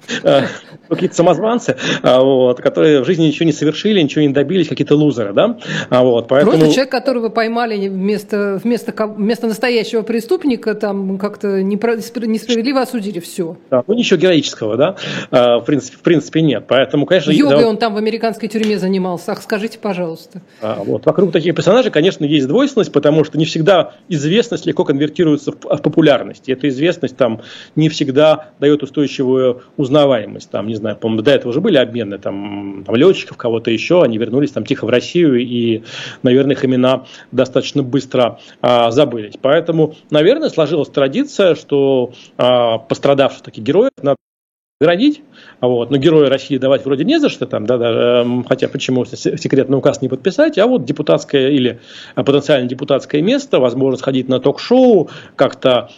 какие-то самозванцы, которые в жизни ничего не совершили, ничего не добились, какие-то лузеры, да? Поэтому... Просто человек, которого поймали вместо настоящего преступника, там как-то несправедливо осудили, все. Да, ничего героического, да? В принципе, нет. Поэтому, конечно... Йогой он там в американской тюрьме занимался. Ах, скажите, пожалуйста. Вокруг таких персонажей, конечно, есть двойственность, потому что не всегда известность легко конвертируется в популярность. И эта известность там не всегда дает устойчивую узнаваемость. Там, не знаю, по-моему, до этого уже были обмены там летчиков, кого-то еще, они вернулись там тихо в Россию, и, наверное, их имена достаточно быстро забылись. Поэтому, наверное, сложилась традиция, что пострадавших таких героев надо градить, но героя России давать вроде не за что, хотя почему секретный указ не подписать, а вот депутатское или потенциально депутатское место, возможно, сходить на ток-шоу, как-то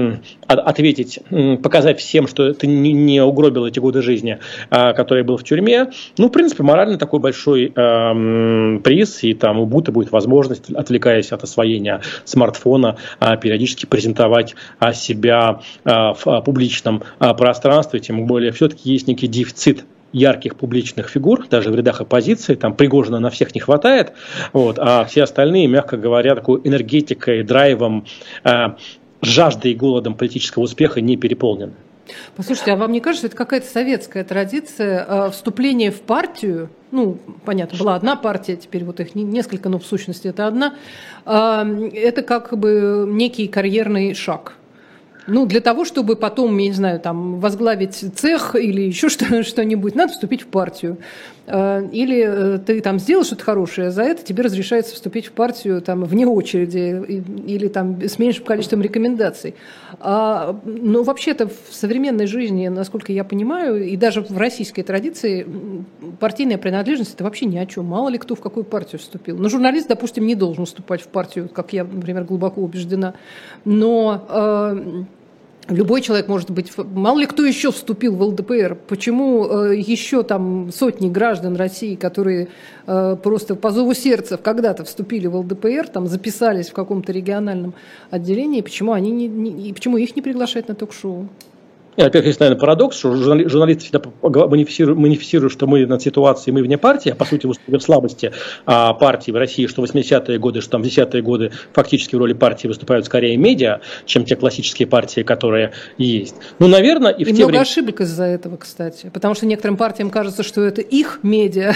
ответить, показать всем, что ты не угробил эти годы жизни, который был в тюрьме. В принципе, морально такой большой приз, и там у Бута будет возможность, отвлекаясь от освоения смартфона, периодически презентовать себя в публичном пространстве, тем более все-таки есть некий дефицит ярких публичных фигур, даже в рядах оппозиции, там Пригожина на всех не хватает, а все остальные, мягко говоря, такой энергетикой, драйвом, жаждой и голодом политического успеха не переполнены. Послушайте, а вам не кажется, это какая-то советская традиция вступления в партию? Понятно, была одна партия, теперь вот их несколько, но в сущности это одна. Это как бы некий карьерный шаг. Для того, чтобы потом, я не знаю, там, возглавить цех или еще что-нибудь, надо вступить в партию. Или ты там сделал что-то хорошее, за это тебе разрешается вступить в партию там, вне очереди или там, с меньшим количеством рекомендаций. Но вообще-то в современной жизни, насколько я понимаю, и даже в российской традиции партийная принадлежность – это вообще ни о чем. Мало ли кто в какую партию вступил. Журналист, допустим, не должен вступать в партию, как я, например, глубоко убеждена. Но любой человек может быть... Мало ли кто еще вступил в ЛДПР. Почему еще там сотни граждан России, которые просто по зову сердца когда-то вступили в ЛДПР, там записались в каком-то региональном отделении, почему их не приглашают на ток-шоу? Во-первых, есть, наверное, парадокс, что журналисты всегда манифестируют, что мы над ситуацией, мы вне партии, а по сути выступаем в слабости партии в России, что 80-е годы, что там 10-е годы фактически в роли партии выступают скорее медиа, чем те классические партии, которые есть. Ну, наверное, и в те много времена... ошибок из-за этого, кстати, потому что некоторым партиям кажется, что это их медиа,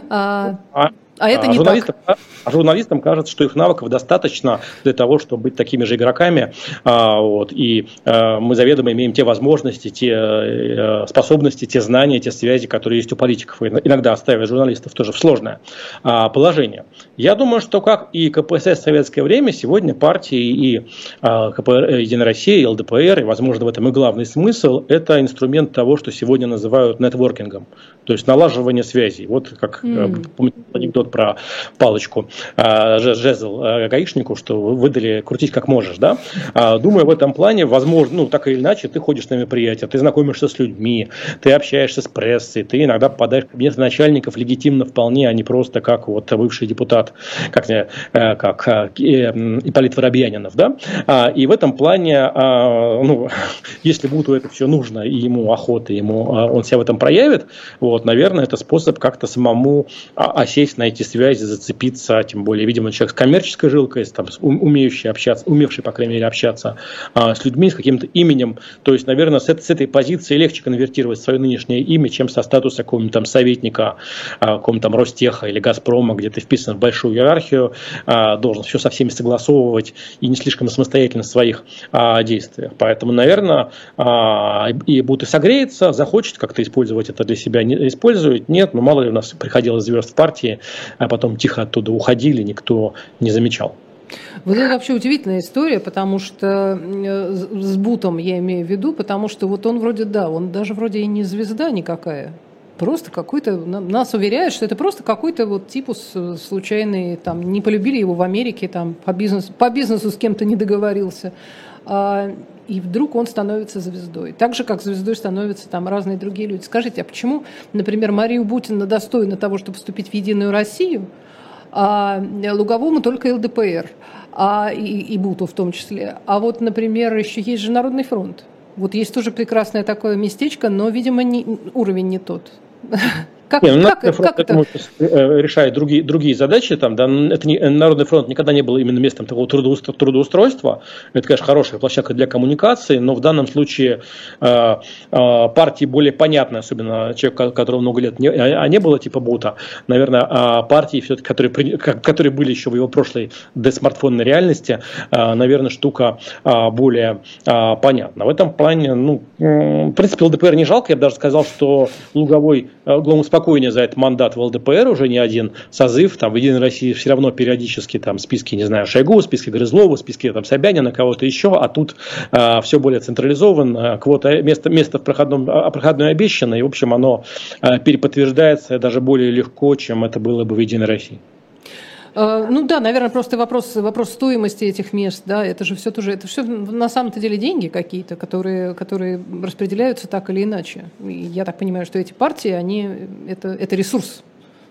а это не так. А журналистам кажется, что их навыков достаточно для того, чтобы быть такими же игроками. И мы заведомо имеем те возможности, те способности, те знания, те связи, которые есть у политиков. И иногда ставят журналистов тоже в сложное положение. Я думаю, что как и КПСС в советское время, сегодня партии и Единая Россия, и ЛДПР, и, возможно, в этом и главный смысл, это инструмент того, что сегодня называют нетворкингом. То есть налаживание связей. Вот как помните анекдот про палочку, жезл гаишнику, что выдали крутить как можешь, да? Думаю, в этом плане, возможно, так или иначе, ты ходишь на мероприятия, ты знакомишься с людьми, ты общаешься с прессой, ты иногда попадаешь в кабинет начальников легитимно вполне, а не просто как вот бывший депутат, как Ипполит Воробьянинов, да? И в этом плане, если Буту это все нужно, и ему охота, он себя в этом проявит, наверное, это способ как-то самому осесть на эти связи, зацепиться, тем более, видимо, человек с коммерческой жилкой, умевший, по крайней мере, общаться с людьми, с каким-то именем. То есть, наверное, с этой позиции легче конвертировать свое нынешнее имя, чем со статуса какого-нибудь там советника, какого-нибудь там Ростеха или Газпрома, где ты вписан в большую иерархию, должен все со всеми согласовывать и не слишком самостоятельно в своих действиях. Поэтому, наверное, и Бута согреется, захочет как-то использовать это для себя, не использует, нет, но мало ли у нас приходилось звезд в партии, а потом тихо оттуда уходили, никто не замечал. Вот это вообще удивительная история, потому что с Бутом я имею в виду, потому что вот он он даже вроде и не звезда никакая. Просто какой-то, нас уверяют, что это просто какой-то вот типус случайный, там, не полюбили его в Америке, там, по бизнесу с кем-то не договорился. И вдруг он становится звездой. Так же, как звездой становятся там разные другие люди. Скажите, а почему, например, Марию Бутину достойна того, чтобы вступить в Единую Россию, а Луговому только ЛДПР, и Буту в том числе? А вот, например, еще есть же Народный фронт. Вот есть тоже прекрасное такое местечко, но, видимо, уровень не тот. Как это? Решает другие задачи. Народный фронт никогда не был именно местом такого трудоустройства. Это, конечно, хорошая площадка для коммуникации, но в данном случае партии более понятны, особенно человек, которого много лет не было, типа Бута. Наверное, партии, все-таки, которые были еще в его прошлой десмартфонной реальности, наверное, штука более понятна. В этом плане, в принципе, ЛДПР не жалко. Я бы даже сказал, что Луговому спокойнее за этот мандат в ЛДПР, уже не один созыв, там в Единой России все равно периодически там списки, не знаю, Шойгу, списки Грызлова, списки там Собянина, кого-то еще, а тут все более централизовано, квота, место в проходной обещано, и в общем оно переподтверждается даже более легко, чем это было бы в Единой России. Наверное, просто вопрос стоимости этих мест, да, это же все тоже, это все на самом-то деле деньги какие-то, которые распределяются так или иначе. И я так понимаю, что эти партии, это ресурс.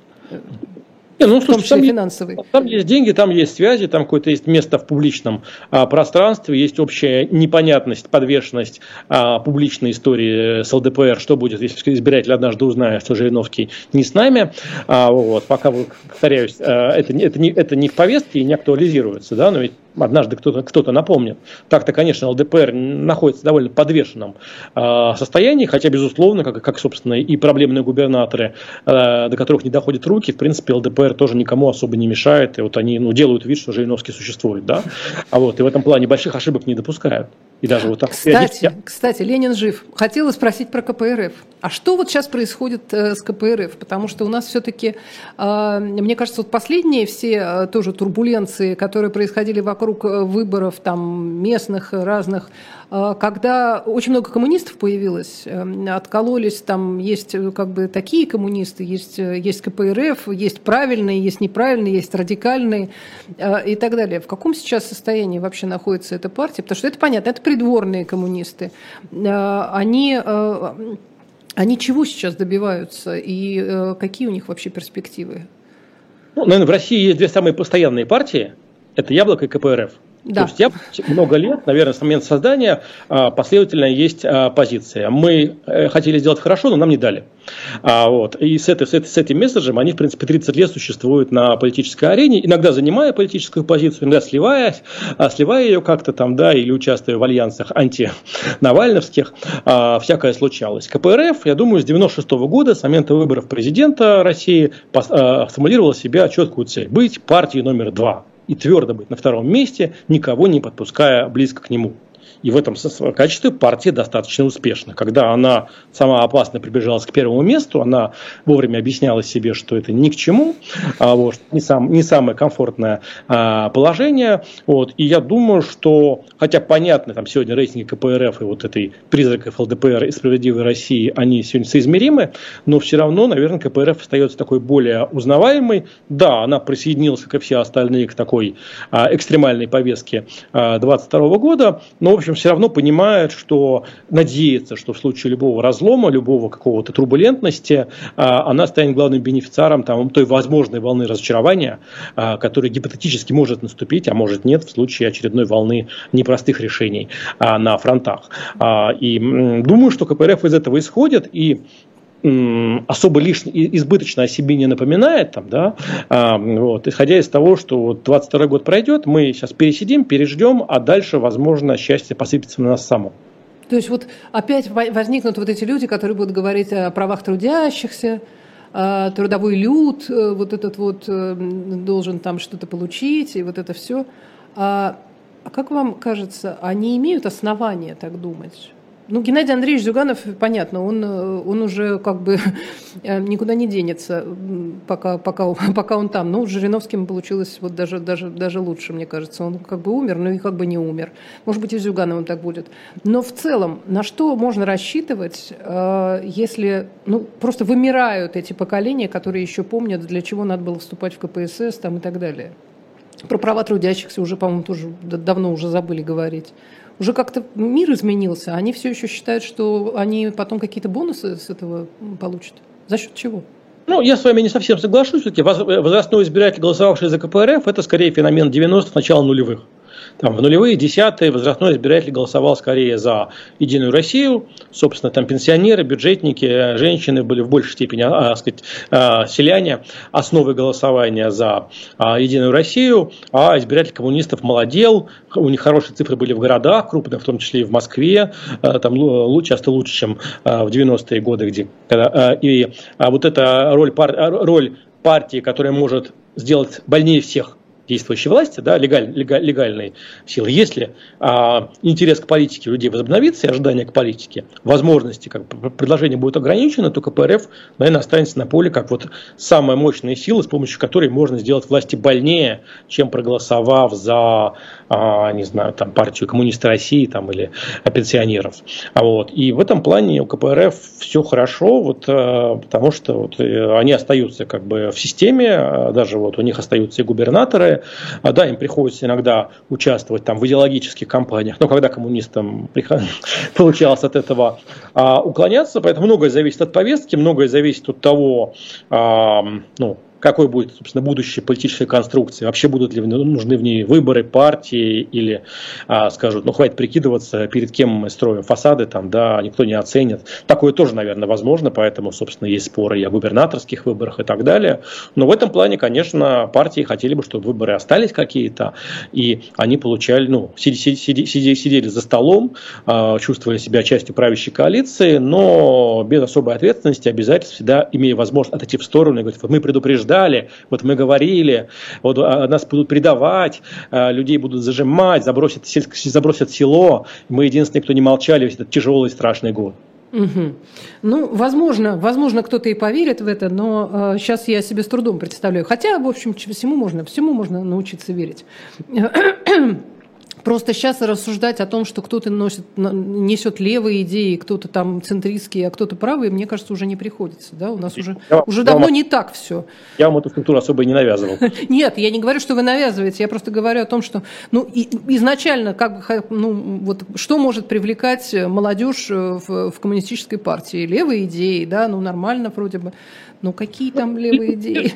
В том числе финансовый. Там есть деньги, там есть связи, там какое-то есть место в публичном пространстве, есть общая непонятность, подвешенность публичной истории с ЛДПР, что будет, если избиратель однажды узнает, что Жириновский не с нами. Пока, повторяюсь, это не в повестке и не актуализируется, да, но ведь однажды кто-то напомнит. Так-то, конечно, ЛДПР находится в довольно подвешенном состоянии, хотя, безусловно, как собственно, и проблемные губернаторы, до которых не доходят руки, в принципе, ЛДПР тоже никому особо не мешает, и вот они делают вид, что Жириновский существует, да, и в этом плане больших ошибок не допускают. И даже вот так. Кстати, Ленин жив. Хотела спросить про КПРФ. А что вот сейчас происходит с КПРФ? Потому что у нас все-таки, мне кажется, вот последние все тоже турбуленции, которые происходили вокруг выборов там местных, разных, когда очень много коммунистов появилось, откололись, там есть как бы такие коммунисты, есть КПРФ, есть правильные, есть неправильные, есть радикальные и так далее. В каком сейчас состоянии вообще находится эта партия? Потому что это понятно, это придворные коммунисты. Они чего сейчас добиваются и какие у них вообще перспективы? Наверное, в России есть две самые постоянные партии. Это Яблоко и КПРФ. Да. То есть я много лет, наверное, с момента создания последовательно есть позиция. Мы хотели сделать хорошо, но нам не дали. И с этим месседжем они, в принципе, 30 лет существуют на политической арене, иногда занимая политическую позицию, иногда сливая ее как-то там, да, или участвуя в альянсах антинавальновских, всякое случалось. КПРФ, я думаю, с 1996 года, с момента выборов президента России, сформулировала себе четкую цель – быть партией номер 2 и твердо быть на втором месте, никого не подпуская близко к нему. И в этом качестве партия достаточно успешна. Когда она сама опасно приближалась к первому месту, она вовремя объясняла себе, что это ни к чему, не самое комфортное положение. И я думаю, что, хотя понятно, там сегодня рейтинги КПРФ и вот этой призраков ЛДПР и «Справедливой России», они сегодня соизмеримы, но все равно, наверное, КПРФ остается такой более узнаваемой. Да, она присоединилась, как и все остальные, к такой экстремальной повестке 2022 года, но, в общем, все равно понимает, что надеется, что в случае любого разлома, любого какого-то турбулентности, она станет главным бенефициаром той возможной волны разочарования, которая гипотетически может наступить, а может нет, в случае очередной волны непростых решений на фронтах. И думаю, что КПРФ из этого исходит и особо избыточно о себе не напоминает, исходя из того, что 22 год пройдет, мы сейчас пересидим, переждем, а дальше, возможно, счастье посыпется на нас само. То есть опять возникнут эти люди, которые будут говорить о правах трудящихся, трудовой люд, должен там что-то получить, и вот это все. А как вам кажется, они имеют основания так думать? Геннадий Андреевич Зюганов, понятно, он уже никуда не денется, пока он там. Но с Жириновским получилось даже лучше, мне кажется. Он умер, но и не умер. Может быть, и с Зюгановым так будет. Но в целом, на что можно рассчитывать, если просто вымирают эти поколения, которые еще помнят, для чего надо было вступать в КПСС и так далее? Про права трудящихся уже, по-моему, тоже давно уже забыли говорить. Уже как-то мир изменился, они все еще считают, что они потом какие-то бонусы с этого получат. За счет чего? Я с вами не совсем соглашусь. Все-таки возрастной избиратель, голосовавший за КПРФ, это скорее феномен 90-х, начала нулевых. В нулевые, десятые возрастной избиратель голосовал скорее за Единую Россию. Собственно, пенсионеры, бюджетники, женщины были в большей степени, селяне, основой голосования за Единую Россию. А избиратель коммунистов молодел, у них хорошие цифры были в городах, крупных, в том числе и в Москве, там часто лучше, чем в 90-е годы. И вот эта роль партии, которая может сделать больнее всех действующей власти, легальной силы, если интерес к политике людей возобновится и ожидания к политике, возможности, предложения будут ограничены, то КПРФ, наверное, останется на поле как самая мощная сила, с помощью которой можно сделать власти больнее, чем проголосовав за, партию коммунистов России или пенсионеров. И в этом плане у КПРФ все хорошо, потому что они остаются в системе, даже у них остаются и губернаторы. Да, им приходится иногда участвовать в идеологических кампаниях, но когда коммунистам получалось от этого уклоняться, поэтому многое зависит от повестки, многое зависит от того, какой будет, собственно, будущее политической конструкции, вообще будут ли нужны в ней выборы партии или скажут, хватит прикидываться, перед кем мы строим фасады, никто не оценит. Такое тоже, наверное, возможно, поэтому, собственно, есть споры и о губернаторских выборах и так далее. Но в этом плане, конечно, партии хотели бы, чтобы выборы остались какие-то, и они получали, сидели за столом, чувствовали себя частью правящей коалиции, но без особой ответственности, обязательств, всегда имея возможность отойти в сторону и говорить, мы предупреждали, мы говорили, нас будут предавать, людей будут зажимать, забросят село. Мы единственные, кто не молчали весь этот тяжелый и страшный год. Угу. Возможно, кто-то и поверит в это, но сейчас я себе с трудом представляю. Хотя, в общем, всему можно научиться верить. Просто сейчас рассуждать о том, что кто-то несет левые идеи, кто-то центристские, а кто-то правые, мне кажется, уже не приходится. Да? У нас уже давно не так все. Я вам эту структуру особо и не навязывал. Нет, я не говорю, что вы навязываете, я просто говорю о том, что изначально что может привлекать молодежь в коммунистической партии? Левые идеи, да, нормально вроде бы. Какие там левые идеи?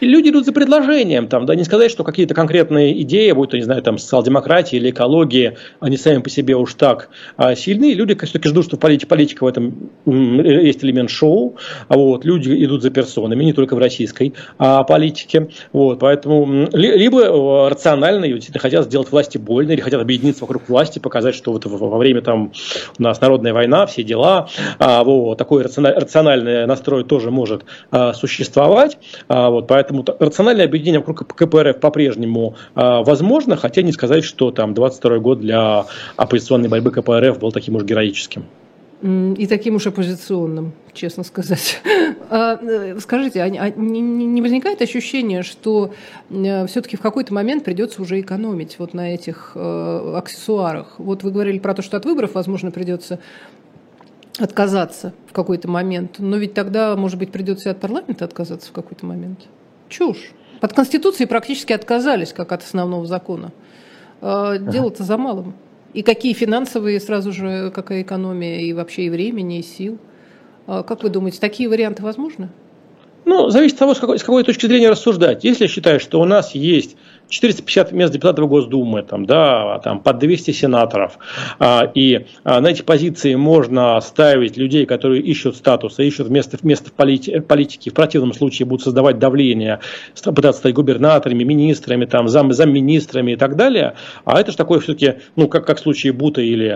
И люди идут за предложением, там, да, не сказать, что какие-то конкретные идеи, будь то, не знаю, там, социал-демократия или экология, они сами по себе уж так сильны. Люди все-таки ждут, что политика в этом есть элемент шоу. Вот, люди идут за персонами, не только в российской политике. Вот, поэтому либо рационально действительно хотят сделать власти больно, или хотят объединиться вокруг власти, показать, что вот во время там у нас народная война, все дела. Вот, такой рациональный настрой тоже может существовать. Вот, поэтому рациональное объединение вокруг КПРФ по-прежнему возможно, хотя не сказать, что там 22 год для оппозиционной борьбы КПРФ был таким уж героическим. И таким уж оппозиционным, честно сказать. Скажите, не возникает ощущение, что все-таки в какой-то момент придется уже экономить вот на этих аксессуарах? Вот вы говорили про то, что от выборов, возможно, придется отказаться в какой-то момент, но ведь тогда, может быть, придется и от парламента отказаться в какой-то момент. Чушь. От Конституции практически отказались, как от основного закона. Дело-то за малым. И какие финансовые, сразу же, какая экономия, и вообще и времени, и сил. Как вы думаете, такие варианты возможны? Ну, зависит от того, с какой точки зрения рассуждать. Если я считаю, что у нас есть 450 мест депутатов Госдумы, там, да, там, под 200 сенаторов, и на эти позиции можно ставить людей, которые ищут статуса, ищут место в политике, в противном случае будут создавать давление, пытаться стать губернаторами, министрами, там, замминистрами и так далее. А это же такое все-таки, ну, как в случае Бута или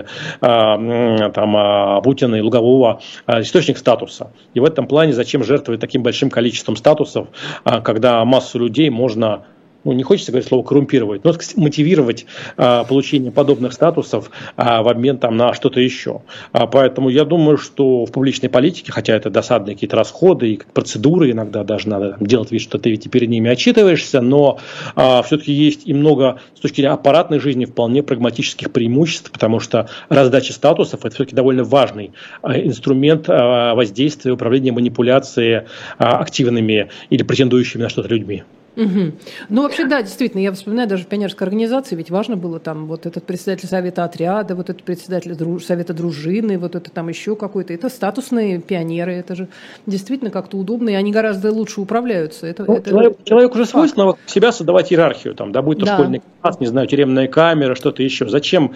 там, Путина и Лугового, источник статуса. И в этом плане зачем жертвовать таким большим количеством статусов, когда массу людей можно, ну, не хочется говорить слово коррумпировать, но мотивировать получение подобных статусов в обмен там, на что-то еще. Поэтому я думаю, что в публичной политике, хотя это досадные какие-то расходы и процедуры, иногда даже надо делать вид, что ты ведь перед ними отчитываешься, но все-таки есть и много с точки зрения аппаратной жизни вполне прагматических преимуществ, потому что раздача статусов – это все-таки довольно важный инструмент воздействия, управления, манипуляции активными или претендующими на что-то людьми. Угу. Ну, вообще, да, действительно, я вспоминаю, даже в пионерской организации, ведь важно было там вот этот председатель совета отряда, вот этот председатель совета дружины, вот это там еще какой-то. Это статусные пионеры, это же действительно как-то удобно, и они гораздо лучше управляются. Человек уже свойственно себя создавать иерархию, там, да, будь то школьный класс, не знаю, тюремная камера, что-то еще. Зачем,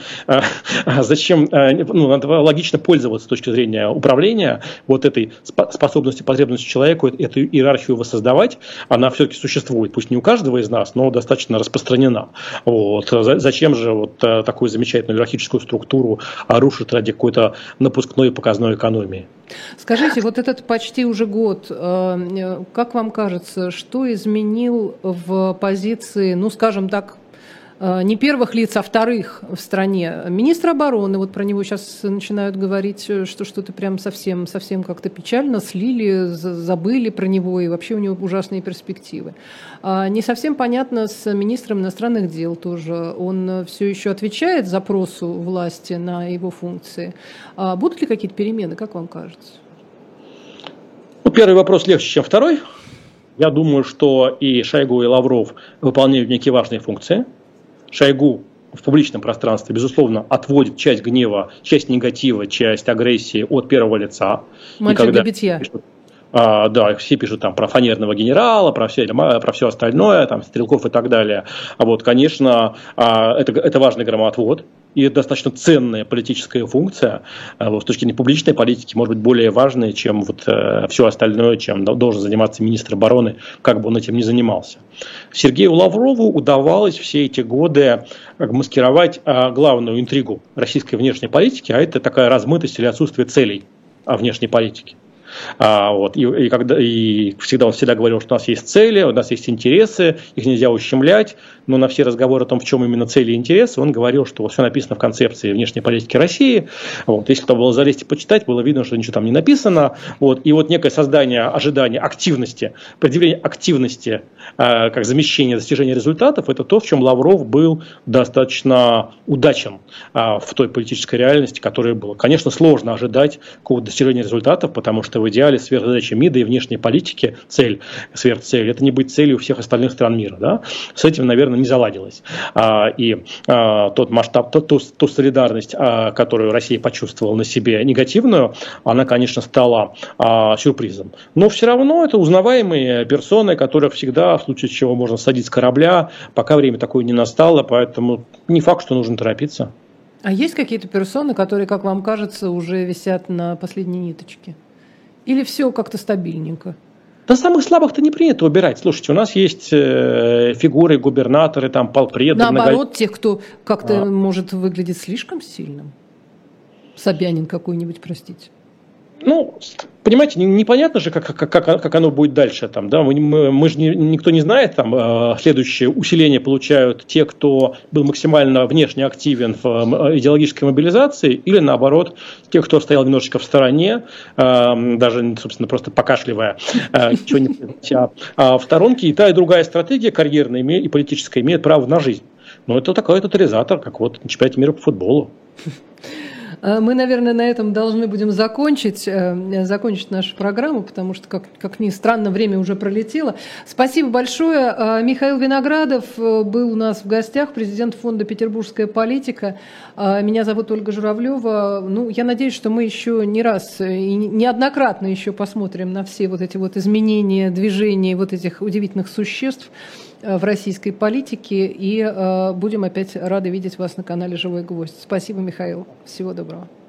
ну, надо логично пользоваться с точки зрения управления вот этой способностью, потребностью человека, эту иерархию воссоздавать, она все-таки существует. Пусть не у каждого из нас, но достаточно распространена. Вот. Зачем же вот такую замечательную иерархическую структуру рушить ради какой-то напускной и показной экономии? Скажите, вот этот почти уже год, как вам кажется, что изменил в позиции, ну, скажем так, не первых лиц, а вторых в стране? Министр обороны, вот про него сейчас начинают говорить, что что-то прям совсем как-то печально, слили, забыли про него, и вообще у него ужасные перспективы. Не совсем понятно с министром иностранных дел тоже. Он все еще отвечает запросу власти на его функции. Будут ли какие-то перемены, как вам кажется? Ну, первый вопрос легче, чем второй. Я думаю, что и Шойгу, и Лавров выполняют некие важные функции. Шойгу в публичном пространстве, безусловно, отводит часть гнева, часть негатива, часть агрессии от первого лица. Мальчик для битья. Да, все пишут там про фанерного генерала, про все остальное, там, стрелков и так далее. А вот, конечно, это важный громоотвод. И это достаточно ценная политическая функция, с точки зрения публичной политики, может быть, более важная, чем вот все остальное, чем должен заниматься министр обороны, как бы он этим ни занимался. Сергею Лаврову удавалось все эти годы маскировать главную интригу российской внешней политики, а это такая размытость или отсутствие целей внешней политики. Вот. И всегда он говорил, что у нас есть цели, у нас есть интересы, их нельзя ущемлять, но на все разговоры о том, в чем именно цели и интересы, он говорил, что все написано в концепции внешней политики России. Вот. Если кто было залезть и почитать, было видно, что ничего там не написано. Вот. И вот некое создание ожидания активности, предъявление активности как замещение достижения результатов, это то, в чем Лавров был достаточно удачен в той политической реальности, которая была. Конечно, сложно ожидать какого-то достижения результатов, потому что что в идеале сверхзадача МИДа и внешней политики, сверхцель, это не быть целью всех остальных стран мира. Да? С этим, наверное, не заладилось. Тот масштаб, ту солидарность, которую Россия почувствовала на себе негативную, она, конечно, стала сюрпризом. Но все равно это узнаваемые персоны, которых всегда, в случае чего, можно садить с корабля, пока время такое не настало, поэтому не факт, что нужно торопиться. А есть какие-то персоны, которые, как вам кажется, уже висят на последней ниточке? Или все как-то стабильненько? Да самых слабых-то не принято убирать. Слушайте, у нас есть фигуры, губернаторы, там, полпреды. Наоборот, тех, кто как-то может выглядеть слишком сильным. Собянин какой-нибудь, простите. Ну, понимаете, непонятно же, как оно будет дальше. Там, да? Мы же никто не знает, там, следующее усиление получают те, кто был максимально внешне активен в идеологической мобилизации, или наоборот, те, кто стоял немножечко в стороне, даже, собственно, просто покашливая, ничего не делать. А в сторонке и та, и другая стратегия карьерная и политическая имеет право на жизнь. Но это такой тотализатор, как вот на чемпионате мира по футболу. Мы, наверное, на этом должны будем закончить нашу программу, потому что, как ни странно, время уже пролетело. Спасибо большое. Михаил Виноградов был у нас в гостях, президент фонда «Петербургская политика». Меня зовут Ольга Журавлева. Ну, я надеюсь, что мы еще не раз и неоднократно еще посмотрим на все вот эти вот изменения, движения вот этих удивительных существ в российской политике, и будем опять рады видеть вас на канале «Живой гвоздь». Спасибо, Михаил. Всего доброго.